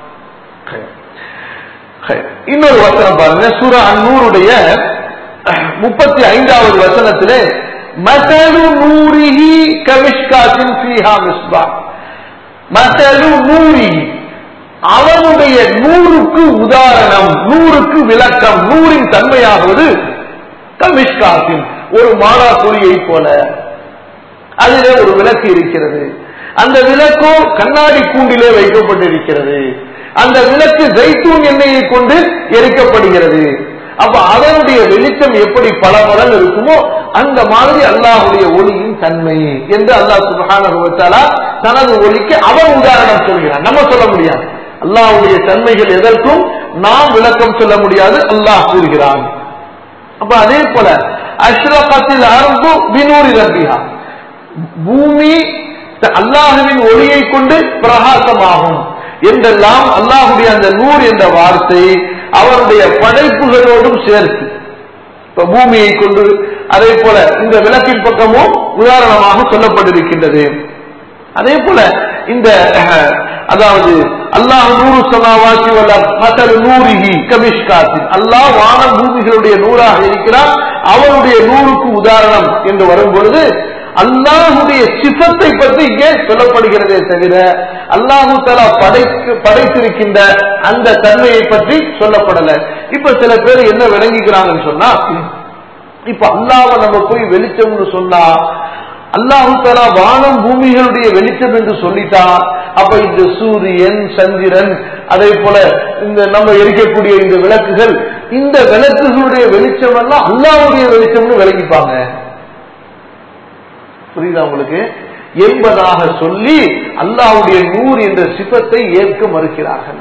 இன்னொரு வசனம் பாருங்க, சூரா அன்-நூருடைய முப்பத்தி ஐந்தாவது வசனத்திலே மஸலு நூரிஹி கமிஷ்காத்தின் ஃபீஹா மிஸ்பாஹ், மஸலு நூரிஹி, அவனுடைய நூறுக்கு உதாரணம், நூறுக்கு விளக்கம், நூறின் தன்மையாவது கமிஷ்காத்தின், ஒரு மாடாக்குழியை போல அதிலே ஒரு விளக்கு இருக்கிறது. அந்த விளக்கோ கண்ணாடி கூண்டிலே வைக்கப்பட்டிருக்கிறது. அந்த விளக்கு ஜைத்தூன் எண்ணெயை கொண்டு எரிக்கப்படுகிறது. அப்ப அதனுடைய வெளிச்சம் எப்படி பல மடங்கு இருக்குமோ அந்த மாதிரி அல்லாஹ்வுடைய ஒளியின் தன்மை என்று அல்லாஹ் சுப்ஹானஹு வ தஆலா தனது ஒளிக்கு அவன் உதாரணம் சொல்கிறான். நம்ம சொல்ல முடியாது. அல்லாஹ்வுடைய தன்மைகள் எதற்கும் நாம் விளக்கம் சொல்ல முடியாது, அல்லாஹ் கூறுகிறான். அப்ப அதே போல அஷ்ரகத்தில் அர்து பினூரி ரப்பிஹா, பூமி அல்லாஹ்வின் ஒளியை கொண்டு பிரகாசமாகும் என்றெல்லாம் அல்லாஹ்வுடைய அந்த நூர் என்ற வார்த்தை அவருடைய படைப்புகளோடும் சேர்த்து, இப்ப பூமியை கொண்டு அதே போல இந்த விளக்கின் பக்கமும் உதாரணமாக சொல்லப்பட்டிருக்கின்றது. அதே போல இந்த அதாவது அல்லாஹ் நூறு சமாவாத்தி வல் அர்த் மஸலு நூரிஹி கமிஷ்காத்தின், அல்லாஹ் வான பூமிகளுடைய நூறாக இருக்கிறார், அவருடைய நூறுக்கு உதாரணம் என்று வரும் பொழுது அல்லாஹுடைய சிஃபத்தை பற்றி இங்கே சொல்லப்படுகிறதே தவிர அல்லாஹு தஆலா படைக்கு படைத்திருக்கின்ற அந்த தன்மையை பற்றி சொல்லப்படல. இப்ப சில பேர் என்ன விளங்கிக்கிறாங்கன்னு சொன்னா, இப்ப அல்லாஹ்வை நம்ம போய் வெளிச்சம்னு சொன்னா அல்லாஹு தஆலா வானம் பூமிகளுடைய வெளிச்சம் என்று சொல்லிட்டா, அப்ப இந்த சூரியன் சந்திரன் அதே போல இந்த நம்ம எரிக்கக்கூடிய இந்த விளக்குகள், இந்த விளக்குகளுடைய வெளிச்சம் எல்லாம் அல்லாஹ்வுடைய வெளிச்சம்னு விளங்கிப்பாங்க. புரியுதா உங்களுக்கு? என்பதாக சொல்லி அல்லாஹ்வுடைய நூர் என்ற சிஃபத்தை ஏற்க மறுக்கிறார்கள்.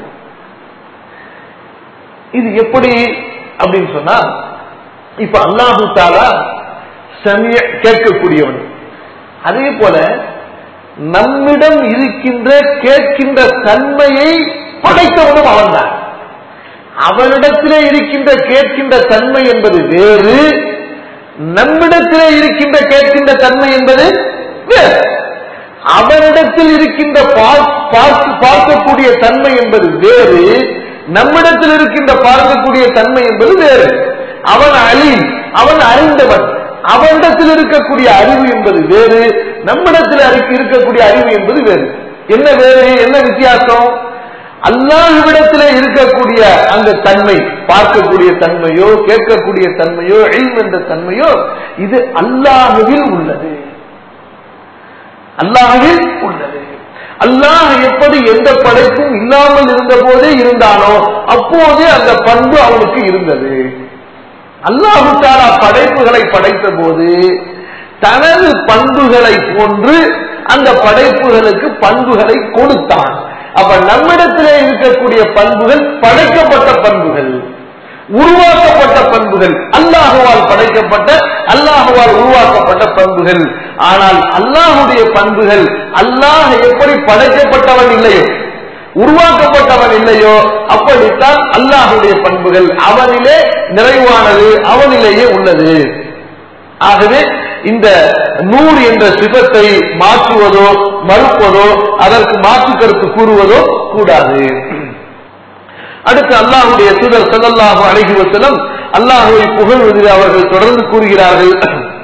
இது எப்படி அப்படின்னு சொன்னா, இப்ப அல்லாஹு தஆலா சமீ கேட்கக்கூடியவன், அதே போல நம்மிடம் இருக்கின்ற கேட்கின்ற தன்மையை படைத்தவனும் அவன்தான். அவனிடத்திலே இருக்கின்ற கேட்கின்ற தன்மை என்பது வேறு, நம்மிடத்திலே இருக்கின்ற கேட்கின்ற தன்மை என்பது வேறு. அவனிடத்தில் இருக்கின்ற பார்க்கக்கூடிய தன்மை என்பது வேறு, நம்மிடத்தில் இருக்கின்ற பார்க்கக்கூடிய தன்மை என்பது வேறு. அவன் அலீம், அவன் அறிந்தவன், அவனிடத்தில் இருக்கக்கூடிய அறிவு என்பது வேறு, நம்மிடத்தில் இருக்கக்கூடிய அறிவு என்பது வேறு. என்ன வேறு, என்ன வித்தியாசம்? அல்லாஹ்விடத்திலே இருக்கக்கூடிய அந்த தன்மை, பார்க்கக்கூடிய தன்மையோ கேட்கக்கூடிய தன்மையோ இல்ம் என்ற தன்மையோ இது அல்லாஹ்வில் உள்ளது, அல்லாஹ்வில் உள்ளது. அல்லாஹ் எப்படி எந்த படைப்பும் இல்லாமல் இருந்த போதே இருந்தானோ அப்போதே அந்த பண்பு அவனுக்கு இருந்தது. அல்லாஹ் தஆலா படைப்புகளை படைத்த போது தனது பண்புகளை போன்று அந்த படைப்புகளுக்கு பண்புகளை கொடுத்தான். அப்ப நம்மிடத்திலே இருக்கக்கூடிய பண்புகள் படைக்கப்பட்ட பண்புகள், உருவாக்கப்பட்ட பண்புகள், அல்லாஹுவால் படைக்கப்பட்ட அல்லாஹுவால் உருவாக்கப்பட்ட பண்புகள். ஆனால் அல்லாஹுடைய பண்புகள் அல்லாஹ் எப்படி படைக்கப்பட்டவன் இல்லையோ உருவாக்கப்பட்டவன் இல்லையோ அப்படித்தான் அல்லாஹுடைய பண்புகள் அவனிலே நிறைவானது, அவனிலேயே உள்ளது. ஆகவே இந்த நூர் என்ற சிஃபத்தை மாற்றுவதோ மறுப்பதோ அதற்கு மாற்று கருத்து கூறுவதோ கூடாது. அடுத்து அல்லாஹ்வுடைய தூதர் ஸல்லல்லாஹு அலைஹி வஸல்லம் அல்லாஹ்வை புகழ்வதில் அவர்கள் தொடர்ந்து கூறுகிறார்கள்,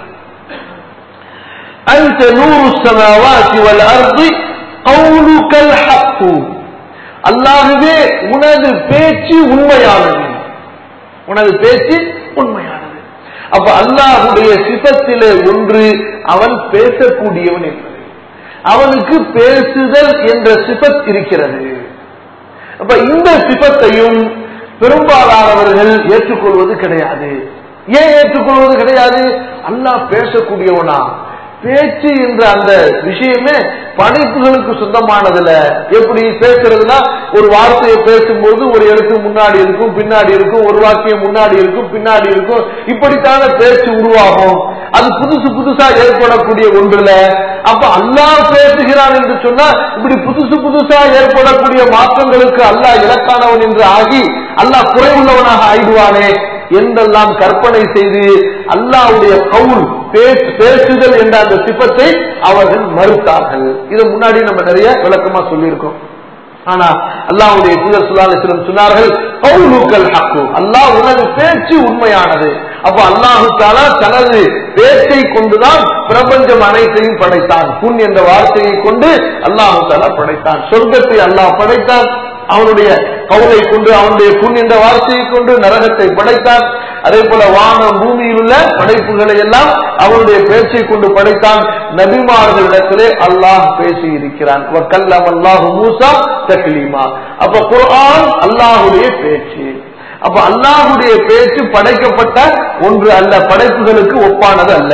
அன்த நூறு ஸமாவாத்தி வல் அர்தி கௌலுகல் ஹக், அல்லாஹ்வே உனது பேச்சு உண்மையானது, உனது பேச்சு உண்மையானது. அப்ப அல்லாஹ்வுடைய சிஃபத்திலே ஒன்று அவன் பேசக்கூடியவன் என்பது, அவனுக்கு பேசுதல் என்ற சிஃபத் இருக்கிறது. அப்ப இந்த சிஃபத்தையும் பெரும்பாலானவர்கள் ஏற்றுக்கொள்வது கிடையாது. ஏன் ஏற்றுக்கொள்வது கிடையாது? அல்லாஹ் பேசக்கூடியவனா? பேச்சு என்ற அந்த விஷயமே படைப்புகளுக்கு சொந்தமானதுல. எப்படி பேசுறதுன்னா, ஒரு வார்த்தையை பேசும்போது ஒரு எழுத்து முன்னாடி இருக்கும், பின்னாடி இருக்கும், ஒரு வாக்கியம் முன்னாடி இருக்கும், பின்னாடி இருக்கும், இப்படித்தான பேச்சு உருவாகும். அது புதுசு புதுசா ஏற்படக்கூடிய ஒன்றுல. அப்ப அல்லாஹ் பேசுகிறான் என்று சொன்னா, இப்படி புதுசு புதுசா ஏற்படக்கூடிய மாற்றங்களுக்கு அல்லாஹ் இலக்கானவன் என்று ஆகி அல்லாஹ் குறைவுள்ளவனாக ஆயிடுவானே என்றெல்லாம் கற்பனை செய்து அல்லாஹ்வுடைய கவுல் பேசுதல் என்ற அந்த சிபத்தை அவர்கள் மறுத்தார்கள். இதை முன்னாடி நம்ம நிறைய விளக்கமா சொல்லியிருக்கோம். ஆனா அல்லாஹ்வுடைய தூதர் ஸல்லல்லாஹு அலைஹி வஸல்லம் சொன்னார்கள், கவுலுகல் ஹக், அல்லாஹ் உனது பேச்சு உண்மையானது. அப்ப அல்லாஹ் தஆலா தனது பேச்சை கொண்டுதான் பிரபஞ்சம் அனைத்தையும் படைத்தான். குன் என்ற வார்த்தையை கொண்டு அல்லாஹ் தஆலா படைத்தான். சொர்க்கத்தை அல்லாஹ் படைத்தான் அவனுடைய கவுலை கொண்டு, அவனுடைய குன் என்ற வார்த்தையை கொண்டு நரகத்தை படைத்தான். அதே போல வானம் பூமியில் உள்ள படைப்புகளை எல்லாம் அவனுடைய பேச்சை கொண்டு படைத்தான். நபிமார்களிடத்திலே அல்லாஹ் பேசி இருக்கிறான். வகல்லம அல்லாஹு மூஸா தக்லீமா. அப்ப குர்ஆன் அல்லாஹ்வுடைய பேச்சு. அப்ப அல்லாஹ்வுடைய பேச்சு படைக்கப்பட்ட ஒன்று அல்ல, படைப்புகளுக்கு ஒப்பானது அல்ல.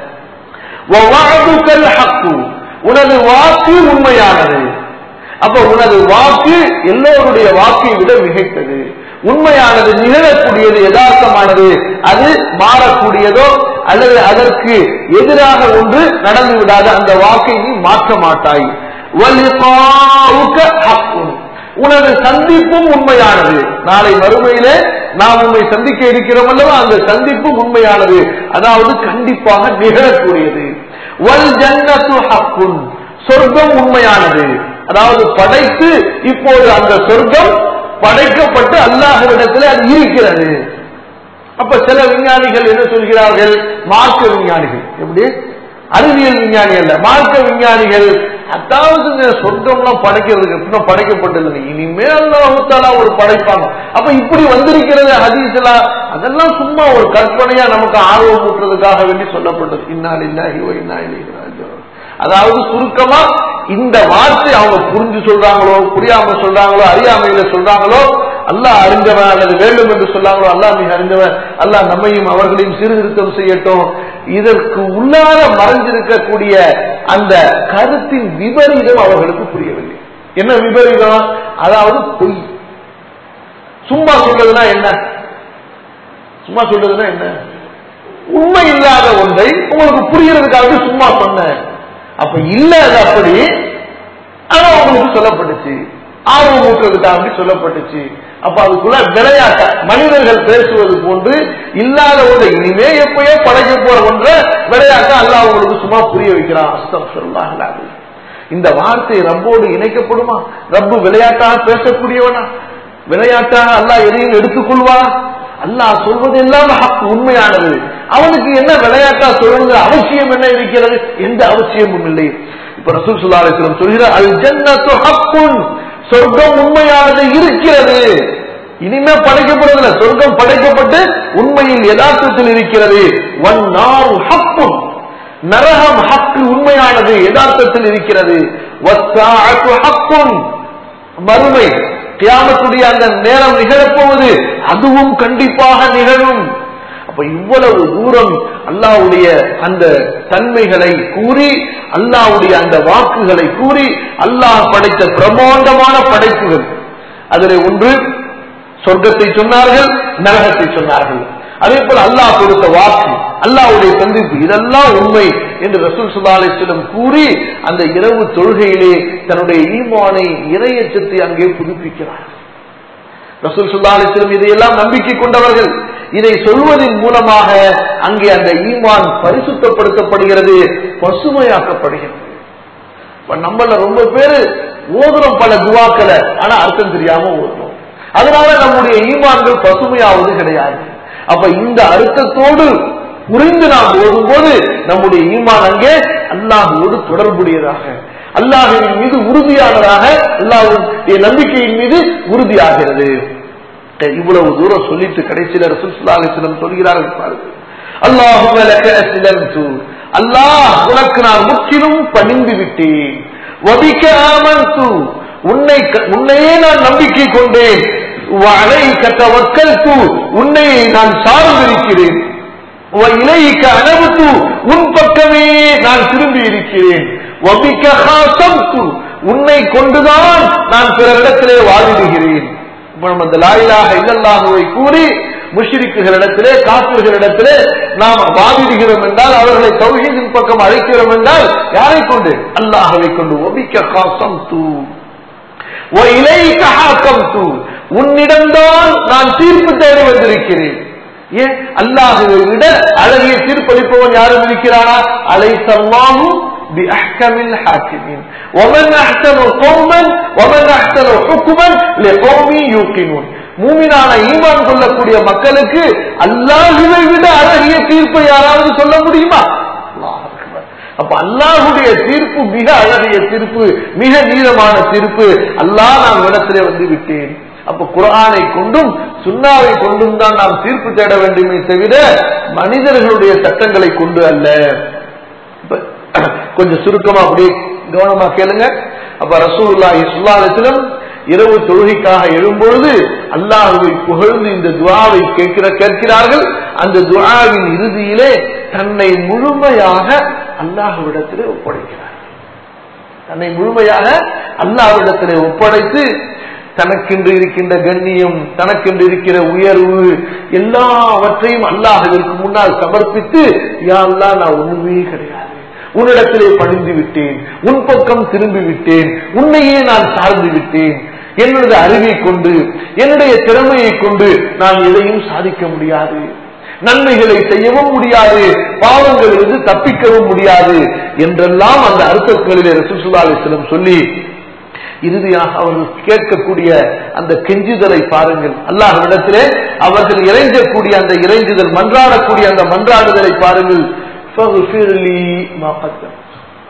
வவஅதுகல் ஹக், உனது வாக்கு உண்மையானது. அப்ப உனது வாக்கு எல்லோருடைய வாக்கை விட மிகைத்தது, உண்மையானது, நிகழக்கூடியது, யதார்த்தமானது. அது மாறக்கூடியதோ அல்லது அதற்கு எதிராக ஒன்று நடந்து விடாத அந்த வாக்கை நீ மாற்ற மாட்டாய். வலிகாஉக ஹக், உனது சந்திப்பும் உண்மையானது. நாளை மறுமையிலே நாம் உண்மை சந்திக்க இருக்கிறோம் அல்லவா, அந்த சந்திப்பு உண்மையானது, அதாவது கண்டிப்பாக நிகழக்கூடியது. வல் ஜன்னத்து ஹக்குன், சொர்க்கம் உண்மையானது. அதாவது படைத்து இப்போது அந்த சொர்க்கம் படைக்கப்பட்டு அல்லாஹ்விடத்தில் அது இருக்கிறது. அப்ப சில விஞ்ஞானிகள் என்ன சொல்கிறார்கள்? மார்க்க விஞ்ஞானிகள், எப்படி அறிவியல் விஞ்ஞானி அல்ல, மார்க்க விஞ்ஞானிகள், அதாவது சொர்க்கம்லாம் படைக்கிறதுக்கு இன்னும் படைக்கப்பட்டது, இனிமே அல்லாஹ் தஆலா ஒரு படைப்பாங்க. அப்ப இப்படி வந்திருக்கிறது ஹதீஸ்ல, அதெல்லாம் சும்மா ஒரு கற்பனையா நமக்கு ஆர்வம் ஊட்டுறதுக்காக வேண்டி சொல்லப்பட்டது. இன்னா லில்லாஹி வ இன்னா இலைஹி ராஜிஊன். அதாவது சுருக்கமா இந்த வார்த்தை அவங்க புரிஞ்சு சொல்றாங்களோ, புரியாம சொல்றாங்களோ, அறியாமையில சொல்றாங்களோ, அல்லாஹ் அறிஞ்சவன் அல்லது வேண்டும் என்று சொல்லாங்களோ, அல்லாஹ் மிக அறிஞ்சவன், அல்லாஹ் நம்மையும் அவர்களையும் சீர்திருத்தம் செய்யட்டும். இதற்கு உள்ளார மறைஞ்சிருக்கக்கூடிய அந்த கருத்தின் விபரீதம் அவர்களுக்கு புரியவில்லை. என்ன விபரீதம்? அதாவது பொய். சும்மா சொல்றதுன்னா என்ன? சும்மா சொல்றதுன்னா என்ன? உண்மை இல்லாத ஒன்றை உங்களுக்கு புரியறதுக்காக சும்மா சொன்னேன். அப்ப இல்ல, அது அப்படி, ஆனா உங்களுக்கு சொல்லப்பட்டுச்சு, ஆர்வம் ஊட்டுறதுக்காக சொல்லப்பட்டுச்சு. அப்ப அதுக்குள்ள விளையாட்ட மனிதர்கள் பேசுவது போன்று இல்லாத ஒன்றை இனிமே எப்பயோ படைக்க போற ஒன்ற விளையாட்ட அல்லாஹ் உங்களுக்கு சும்மா புரிய வைக்கிறான். அஸ்தக்ஃபிருல்லாஹ் அல்-அலீம். இந்த வார்த்தை ரப்போடு இணைக்கப்படுமா? ரப்பு விளையாட்டாக பேசக்கூடியவனா? விளையாட்டாக அல்லாஹ் எதையும் எடுத்துக்கொள்வானா? அல்லாஹ் சொல்வதெல்லாம் உண்மையானது. அவனுக்கு என்ன விளையாட்டா சொல்லுங்க அவசியம் என்ன இருக்கிறது? எந்த அவசியமும் இல்லை. இப்ப ரசூல் ஸல்லல்லாஹு அலைஹி வஸல்லம் சொல்கிறார், அல் ஜன்னத்து ஹக்குன், சொர்க்கம் உண்மையானது இருக்கிறது. இனிமே படைக்கப்படுவதில்லை, சொர்க்கம் படைக்கப்பட்டு உண்மையில் யதார்த்தத்தில் இருக்கிறது. வன்னாரு ஹக்குன், நரகம் ஹக்கு, உண்மையானது, யதார்த்தத்தில் இருக்கிறது. வஸ்ஸாஅத்து ஹக்குன், மறுமை கியாமத்துடைய அந்த நேரம் நிகழப்போவது, அதுவும் கண்டிப்பாக நிகழும். அப்ப இவ்வளவு தூரம் அல்லாஹ்வுடைய அந்த தன்மைகளை கூறி, அல்லாஹ்வுடைய அந்த வாக்குகளை கூறி, அல்லாஹ் படைத்த பிரமாண்டமான படைப்புகள், அதில் ஒன்று சொர்க்கத்தை சொன்னார்கள், நரகத்தை சொன்னார்கள். அதே போல அல்லாஹ் கொடுத்த வாக்கு, அல்லாஹ்வுடைய சந்திப்பு, இதெல்லாம் உண்மை என்று ரசூல் ஸல்லல்லாஹு அலைஹி வஸல்லம் கூறி அந்த இரவு தொழுகையிலே தன்னுடைய ஈமானை, இறையச்சத்தை அங்கே புதுப்பிக்கிறார். ரசூல் ஸல்லல்லாஹு அலைஹி வஸல்லம் இதையெல்லாம் நம்பிக்கை கொண்டவர்கள். இதை சொல்வதன் மூலமாக அங்கே அந்த ஈமான் பரிசுத்தப்படுத்தப்படுகிறது, பசுமையாக்கப்படுகிறது. நம்மள ரொம்ப பேரு ஓதுறோம் பல துவாக்களை, ஆனா அர்த்தம் தெரியாம ஓதுறோம். அதனால நம்முடைய ஈமான்கள் பசுமையாவது கிடையாது. அப்ப இந்த அர்த்தத்தோடு புரிந்து நாம் ஓதும்போது நம்முடைய ஈமான் அங்கே அல்லாஹ்வோடு தொடர்புடையதாக, அல்லாஹ்வின் மீது உறுதியானதாக, அல்லாஹ்வுடைய நம்பிக்கையின் மீது உறுதியாகிறது. இவ்வளவு தூரம் சொல்லிட்டு கடைசியில ரசூல் ஸல்லல்லாஹு அலைஹி வஸல்லம் சொல்கிறார்கள், அல்லாஹும்ம லக அஸ்லம்து, அல்லாஹ் உனக்கு நான் முற்றிலும் பணிந்து விட்டேன். வபிக ஆமன்து, உன்னை உன்னையே நான் நம்பிக்கை கொண்டேன். வஅலைக தவக்கல்து, உன்னையே நான் சார்ந்திருக்கிறேன். வஇலைக அனபது, உன் பக்கமே நான் திரும்பி இருக்கிறேன். வபிக ஹாசம்து, உன்னை கொண்டுதான் நான் பிறரிடத்திலே வாதிடுகிறேன். அந்த லா இலாஹ இல்லல்லாஹுவை கூறி முஷ்ரிக்குகளிடத்திலே காஃபிர்களிடத்திலே நாம் வாதிடுகிறோம் என்றால், அவர்களை தௌஹீதின் பக்கம் அழைக்கிறோம் என்றால் யாரை கொண்டு? அல்லாஹ்வை கொண்டு. வபிக ஹாசம்து வஇலைக ஹாகம்து, உன்னிடம்தான் நான் தீர்ப்பு தேடி வந்திருக்கிறேன். ஏன்? அல்லாஹ்வை விட அழகிய தீர்ப்பளிப்பவன் யாரும் இருக்கிறானா? அலைஹிஸ்ஸலாமு பிஅஹ்கமில் ஹாக்கிமீன் வமன் அஹ்ஸனு கௌமன் வமன் அஹ்ஸனு ஹுக்மன் லிகௌமி யூகினூன். மூமினான ஈமான் கொள்ளக்கூடிய மக்களுக்கு அல்லாஹ்வை விட அழகிய தீர்ப்பை யாராவது சொல்ல முடியுமா? அல்லாஹ் அக்பர். அப்ப அல்லாஹ்வுடைய தீர்ப்பு மிக அழகிய தீர்ப்பு, மிக நீளமான தீர்ப்பு. அல்லாஹ் நான் இடத்திலே வந்து விட்டேன். அப்ப குர்ஆனை கொண்டும் சுன்னாவை கொண்டும் தான் நாம் தீர்ப்பு தேட வேண்டுமே தவிர மனிதர்களுடைய சட்டங்களை கொண்டு அல்ல. கொஞ்சம் சுருக்கமா அப்படியே கவனமா கேளுங்க. அப்ப ரசூலுல்லாஹி ஸல்லல்லாஹு அலைஹி வஸல்லம் இரவு தொழுகைக்காக எழும்பொழுது அல்லாஹ்வை புகழ்ந்து இந்த துஆவை கேட்கிற கேட்கிறார்கள். அந்த துஆவின் இறுதியிலே தன்னை முழுமையாக அல்லாஹ்விடத்திலே ஒப்படைக்கிறார். தன்னை முழுமையாக அல்லாஹ்விடத்திலே ஒப்படைத்து தனக்கென்று இருக்கின்ற கண்ணியம், தனக்கென்று இருக்கிற உயர்வு எல்லாவற்றையும் அல்லாஹ்விற்கு முன்னால் சமர்ப்பித்து, யா அல்லாஹ் நான் ஒண்ணுமே கிடையாது, உன்னிடத்திலே பணிந்து விட்டேன், உன் பக்கம் திரும்பி விட்டேன், உன்னையே நான் சார்ந்து விட்டேன். என்னுடைய அறிவை கொண்டு என்னுடைய திறமையை கொண்டு நான் எதையும் சாதிக்க முடியாது, நன்மைகளை செய்யவும் முடியாது, பாவங்களிலிருந்து தப்பிக்கவும் முடியாது என்றெல்லாம் அந்த அர்த்தங்களிலே ரசூல் ஸல்லல்லாஹு அலைஹி வஸல்லம் சொல்லி இறுதியாக அவர்கள் கேட்கக்கூடிய அந்த கெஞ்சுதலை பாருங்கள். அல்லாஹ்விடத்திலே அவர்கள் இறைஞ்சக்கூடிய அந்த இறைஞ்சுதல், மன்றாடக்கூடிய அந்த மன்றாடுதலை பாருங்கள். فاغفر لي ما قدمت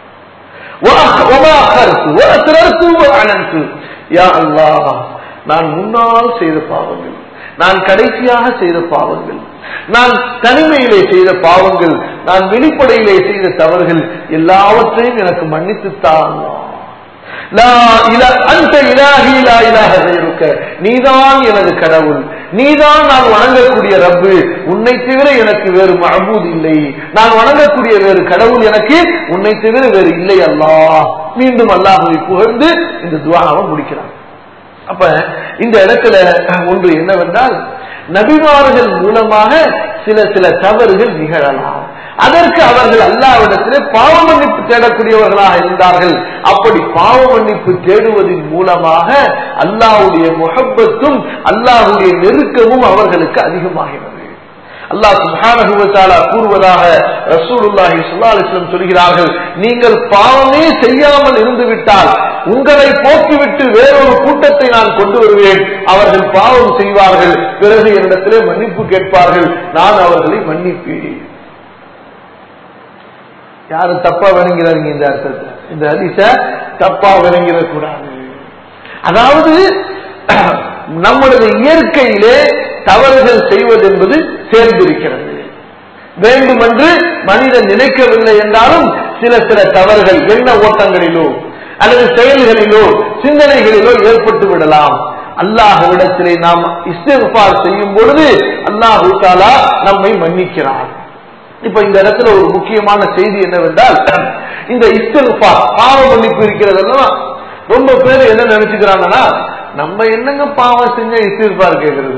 وما أخرت وأسررت وأعلنت. يا الله, நான் முன்னால் செய்த பாவங்கள், நான் கடைசியாக செய்த பாவங்கள், நான் தனிமையிலே செய்த பாவங்கள், நான் வெளிப்படையிலே செய்த தவறுகள் எல்லாவற்றையும் எனக்கு மன்னித்துத்தான். நீதான் எனது கடவுள், நீதான் நான் வணங்கக்கூடிய ரப்பு, உன்னை தவிர எனக்கு வேறு மஅபூத் இல்லை, நான் வணங்கக்கூடிய வேறு கடவுள் எனக்கு உன்னை தவிர வேறு இல்லை அல்லாஹ். மீண்டும் அல்லாஹ்வை புகழ்ந்து இந்த துஆவை முடிக்கிறார். அப்ப இந்த இடத்துல ஒன்று என்னவென்றால், நபிமார்கள் மூலமாக சில சில தவறுகள் நிகழலாம். அதற்கு அவர்கள் அல்லாஹ்விடத்திலே பாவ மன்னிப்பு தேடக்கூடியவர்களாக இருந்தார்கள். அப்படி பாவ மன்னிப்பு தேடுவதன் மூலமாக அல்லாஹ்வுடைய முஹப்பத்தும் அல்லாஹ்வுடைய நெருக்கமும் அவர்களுக்கு அதிகமாகிறது. அல்லாஹ் சுப்ஹானஹு வ தஆலா கூறுவதாக ரசூலுல்லாஹி ஸல்லல்லாஹு அலைஹி வஸல்லம் சொல்கிறார்கள், நீங்கள் பாவமே செய்யாமல் இருந்து விட்டால் உங்களை போக்கிவிட்டு வேறொரு கூட்டத்தை நான் கொண்டு வருவேன். அவர்கள் பாவம் செய்வார்கள், பிறகு என்னிடத்திலே மன்னிப்பு கேட்பார்கள், நான் அவர்களை மன்னிப்பேன். யாரும் தப்பா விளங்கிறாங்க இந்த அர்த்தத்தை, இந்த ஹதீஸ தப்பா விளங்கிடக்கூடாது. அதாவது நம்முடைய இயற்கையிலே தவறுகள் செய்வது என்பது சேர்ந்திருக்கிறது. வேண்டுமென்று மனிதன் நினைக்கவில்லை என்றாலும் சில சில தவறுகள் எண்ண ஓட்டங்களிலோ அல்லது செயல்களிலோ சிந்தனைகளிலோ ஏற்பட்டு விடலாம். அல்லாஹ்விடத்திலே நாம் இஸ்திக்ஃபார் செய்யும் பொழுது அல்லாஹ் தஆலா நம்மை மன்னிக்கிறார். இப்ப இந்த இடத்துல ஒரு முக்கியமான செய்தி என்னவென்றால், இந்த இஸ்திக்ஃபார் பாவ மன்னிப்பு இருக்கிறதெல்லாம் ரொம்ப பேர் என்ன நினைச்சுக்கிறாங்கன்னா, நம்ம என்னங்க பாவம் செஞ்ச இஸ்திக்ஃபார் கேட்கறது,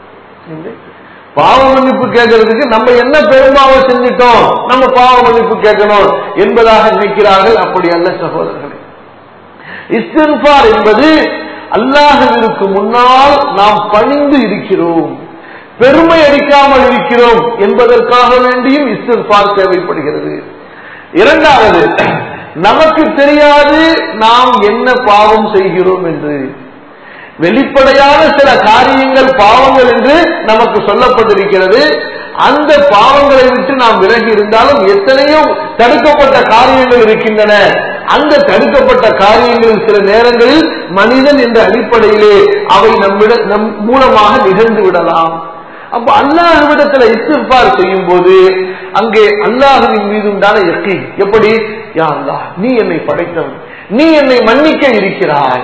பாவ மன்னிப்பு கேட்கறதுக்கு நம்ம என்ன பெரும்பாவம் செஞ்சிட்டோம் நம்ம பாவ மன்னிப்பு கேட்கணும் என்பதாக நினைக்கிறார்கள். அப்படி அல்ல சகோதரர்களே. இஸ்திக்ஃபார் என்பது அல்லாஹ்விற்கு முன்னால் நாம் பணிந்து இருக்கிறோம், பெருமை அடிக்காமல் இருக்கிறோம் என்பதற்காக வேண்டியும் இஸ்திக்ஃபார் தேவைப்படுகிறது. இரண்டாவது, நமக்கு தெரியாது நாம் என்ன பாவம் செய்கிறோம் என்று. வெளிப்படையான சில காரியங்கள் பாவங்கள் என்று நமக்கு சொல்லப்பட்டிருக்கிறது. அந்த பாவங்களை விட்டு நாம் விலகி இருந்தாலும் எத்தனையோ தடுக்கப்பட்ட காரியங்கள் இருக்கின்றன. அந்த தடுக்கப்பட்ட காரியங்களில் சில நேரங்களில் மனிதன் என்ற அடிப்படையிலே அவை நம்மிட நம் மூலமாக நிகழ்ந்து விடலாம். அப்ப அல்லாஹ்விடத்துல இஸ்திக்பார் செய்யும் போது அங்கே அல்லாஹ்வின் மீது உண்டான யக்கீன். எப்படி? யா அல்லாஹ், நீ என்னை படைத்தவன், நீ என்னை மன்னிக்க இருக்கிறாய்,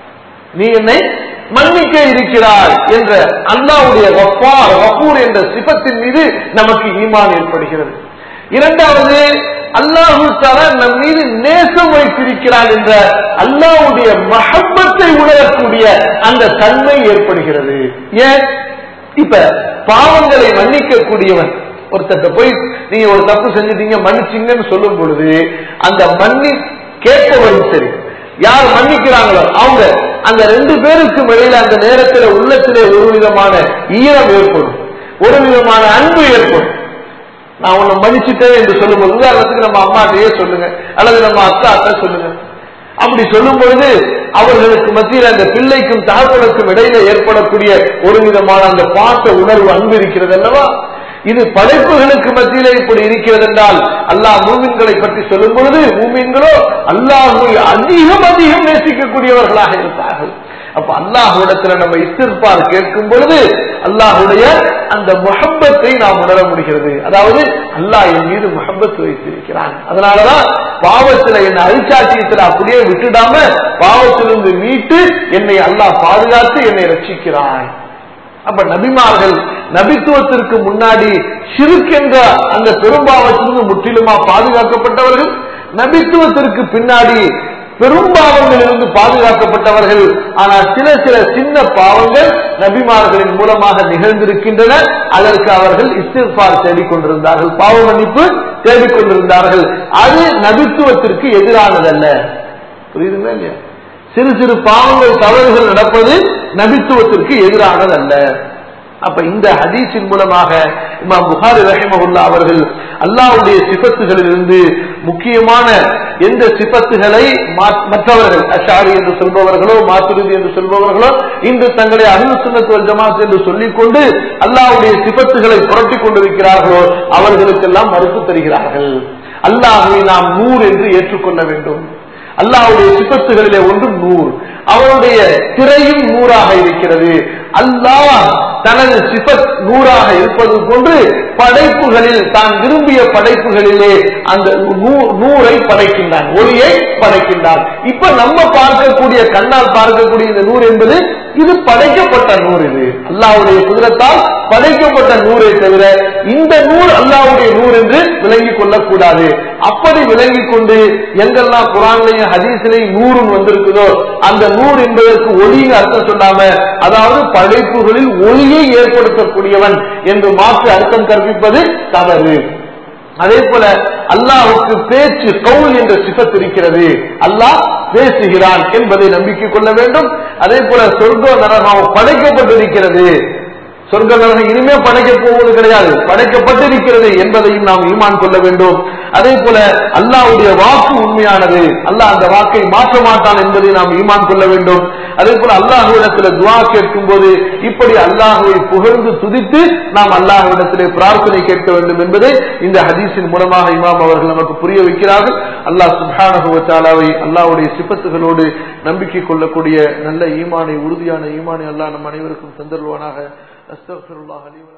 நீ என்னை மன்னிக்க இருக்கிறாய் என்ற அல்லாஹ்வுடைய கஃபார் கஃபூர் என்ற சிஃபத்தின் மீது நமக்கு ஈமான் ஏற்படுகிறது. இரண்டாவது, அல்லாஹ் தஆலா நம் மீது நேசம் வைத்திருக்கிறான் என்ற அல்லாஹ்வுடைய மஹப்பத்தை உணரக்கூடிய அந்த தன்மை ஏற்படுகிறது. ஏன்? இப்ப பாவங்களை மன்னிக்க கூடியவன் ஒருத்தட்ட போய் நீங்க ஒரு தப்பு செஞ்சுட்டீங்க மன்னிச்சிங்கன்னு சொல்லும் பொழுது அந்த மன்னி கேட்பவரும் சரி, யார் மன்னிக்கிறாங்களோ அவங்க, அந்த ரெண்டு பேருக்கும் இடையில அந்த நேரத்தில் உள்ளத்திலே ஒரு விதமான ஈரம் ஏற்படும், ஒரு விதமான அன்பு ஏற்படும். நான் உன்னை மன்னிச்சுட்டேன் என்று சொல்லும்போது, உதாரணத்துக்கு நம்ம அம்மாட்டையே சொல்லுங்க அல்லது நம்ம அக்காட்ட சொல்லுங்க, அப்படி சொல்லும் பொழுது அவர்களுக்கு மத்தியில் அந்த பிள்ளைக்கும் தகப்பனுக்கும் இடையில ஏற்படக்கூடிய ஒரு விதமான அந்த பாச உணர்வு, அன்பு இருக்கிறது அல்லவா? இது படைப்புகளுக்கு மத்தியிலே இப்படி இருக்கிறது என்றால் அல்லாஹ் மூமின்களை பற்றி சொல்லும் பொழுது மூமின்களோ அல்லாஹ்வை அதிகம் அதிகம் நேசிக்கக்கூடியவர்களாக இருப்பார்கள். அப்ப அல்லாஹ்விடத்துல நம்ம இஸ்திக்பார் கேட்கும் பொழுது அல்லாஹ்வுடைய அந்த முஹப்பத்தை நாம் உணர முடிகிறது. அதாவது அல்லாஹ் என் மீது முஹப்பத் வைத்திருக்கிறான், அதனாலதான் பாவத்துல என்னை அழிச்சாட்டியத்தில் அப்படியே விட்டுடாம பாவத்திலிருந்து மீட்டு என்னை அல்லாஹ் பாதுகாத்து என்னை ரட்சிக்கிறான். அப்ப நபிமார்கள் நபித்துவத்திற்கு முன்னாடி ஷிர்க் என்ற அந்த பெரும்பாவத்திலிருந்து முற்றிலுமா பாதுகாக்கப்பட்டவர்கள், நபித்துவத்திற்கு பின்னாடி பெரும்பாவங்களிலிருந்து பாதுகாக்கப்பட்டவர்கள். ஆனால் சில சில சின்ன பாவங்கள் நபிமார்களின் மூலமாக நிகழ்ந்திருக்கின்றன. அதற்கு அவர்கள் இஸ்திக்பார் தேடிக்கொண்டிருந்தார்கள், பாவ மன்னிப்பு தேடிக்கொண்டிருந்தார்கள். அது நபித்துவத்திற்கு எதிரானதல்ல. புரியுதுங்களா இல்லையா? சிறு சிறு பாவங்கள் தவறுகள் நடப்பது நபித்துவத்திற்கு எதிரானதல்ல. அப்ப இந்த ஹதீஸின் மூலமாக இமாம் புகாரி ரஹிமஹுல்லாஹ் அவர்கள் அல்லாஹ்வுடைய சிஃபத்துகளில் இருந்து முக்கியமான எந்த சிஃபத்துகளை மற்றவர்கள் அஷாரி என்று சொல்பவர்களோ மாத்துரிதி என்று சொல்பவர்களோ இன்று தங்களை அஹ்லுஸ் சுன்னத் வல் ஜமாஅத் என்று சொல்லிக்கொண்டு அல்லாஹ்வுடைய சிஃபத்துகளை புரட்டிக் கொண்டிருக்கிறார்களோ அவர்களுக்கெல்லாம் மறுப்பு தருகிறார்கள். அல்லாஹ்வை நாம் நூர் என்று ஏற்றுக்கொள்ள வேண்டும். அல்லாஹ்வுடைய சிஃபத்துகளிலே ஒன்று நூர், அவருடைய திரையும் நூறாக இருக்கிறது. அல்லாஹ் தனது சிஃபத் நூறாக இருப்பது போன்று படைப்புகளில் தான் விரும்பிய படைப்புகளிலே அந்த நூரை படைக்கின்றான், ஒளியை படைக்கின்றான். இப்ப நம்ம பார்க்கக்கூடிய கண்ணால் பார்க்கக்கூடிய இந்த நூறு என்பது இது படைக்கப்பட்ட நூறு, இது அல்லாஹ்வுடைய குதிரத்தால் படைக்கப்பட்ட நூரை தவிர இந்த நூறு அல்லாஹ்வுடைய நூறு என்று விளங்கிக் கொள்ளக்கூடாது. அப்படி விளங்கிக் கொண்டு எங்கெல்லாம் குர்ஆன்லயும் ஹதீஸிலையும் நூறுன்னு வந்திருக்குதோ அந்த நூறு என்பதற்கு ஒளின்னு அர்த்தம் சொல்லாம அதாவது படைப்புகளில் ஒளியை ஏற்படுத்தக்கூடியவன் என்று மாற்று அர்த்தம் கற்பிப்பது தவறு. அதே போல அல்லாஹ்வுக்கு பேச்சு கவுல் என்ற சிஃபத் இருக்கிறது, அல்லாஹ் பேசுகிறான் என்பதை நம்பிக்கை கொள்ள வேண்டும். அதே போல சொர்க்க நரகம் படைக்கப்பட்டிருக்கிறது, சொர்க்க நரகம் இனிமே படைக்க போவது கிடையாது, படைக்கப்பட்டிருக்கிறது என்பதையும் நாம் ஈமான் கொள்ள வேண்டும். அதே போல அல்லாஹ்வுடைய வாக்கு உண்மையானது, அல்லாஹ் அந்த வாக்கை மாற்ற மாட்டான் என்பதை நாம் ஈமான் கொள்ள வேண்டும். அதே போல அல்லாஹ்விடத்திலே துஆ கேட்கும் போது இப்படி அல்லாஹ்வை புகழ்ந்து துதித்து நாம் அல்லாஹ்விடத்திலே பிரார்த்தனை கேட்க வேண்டும் என்பதை இந்த ஹதீஸின் மூலமாக இமாம் அவர்கள் நமக்கு புரிய வைக்கிறார்கள். அல்லாஹ் சுப்ஹானஹு வ தஆலாவை அல்லாஹ்வுடைய சிஃபத்துகளோடு நம்பிக்கை கொள்ளக்கூடிய நல்ல ஈமானை, உறுதியான ஈமானை அல்லாஹ் நம் அனைவருக்கும் தந்தருள்வானாக. அஸ்தக்ஃபிருல்லாஹ்.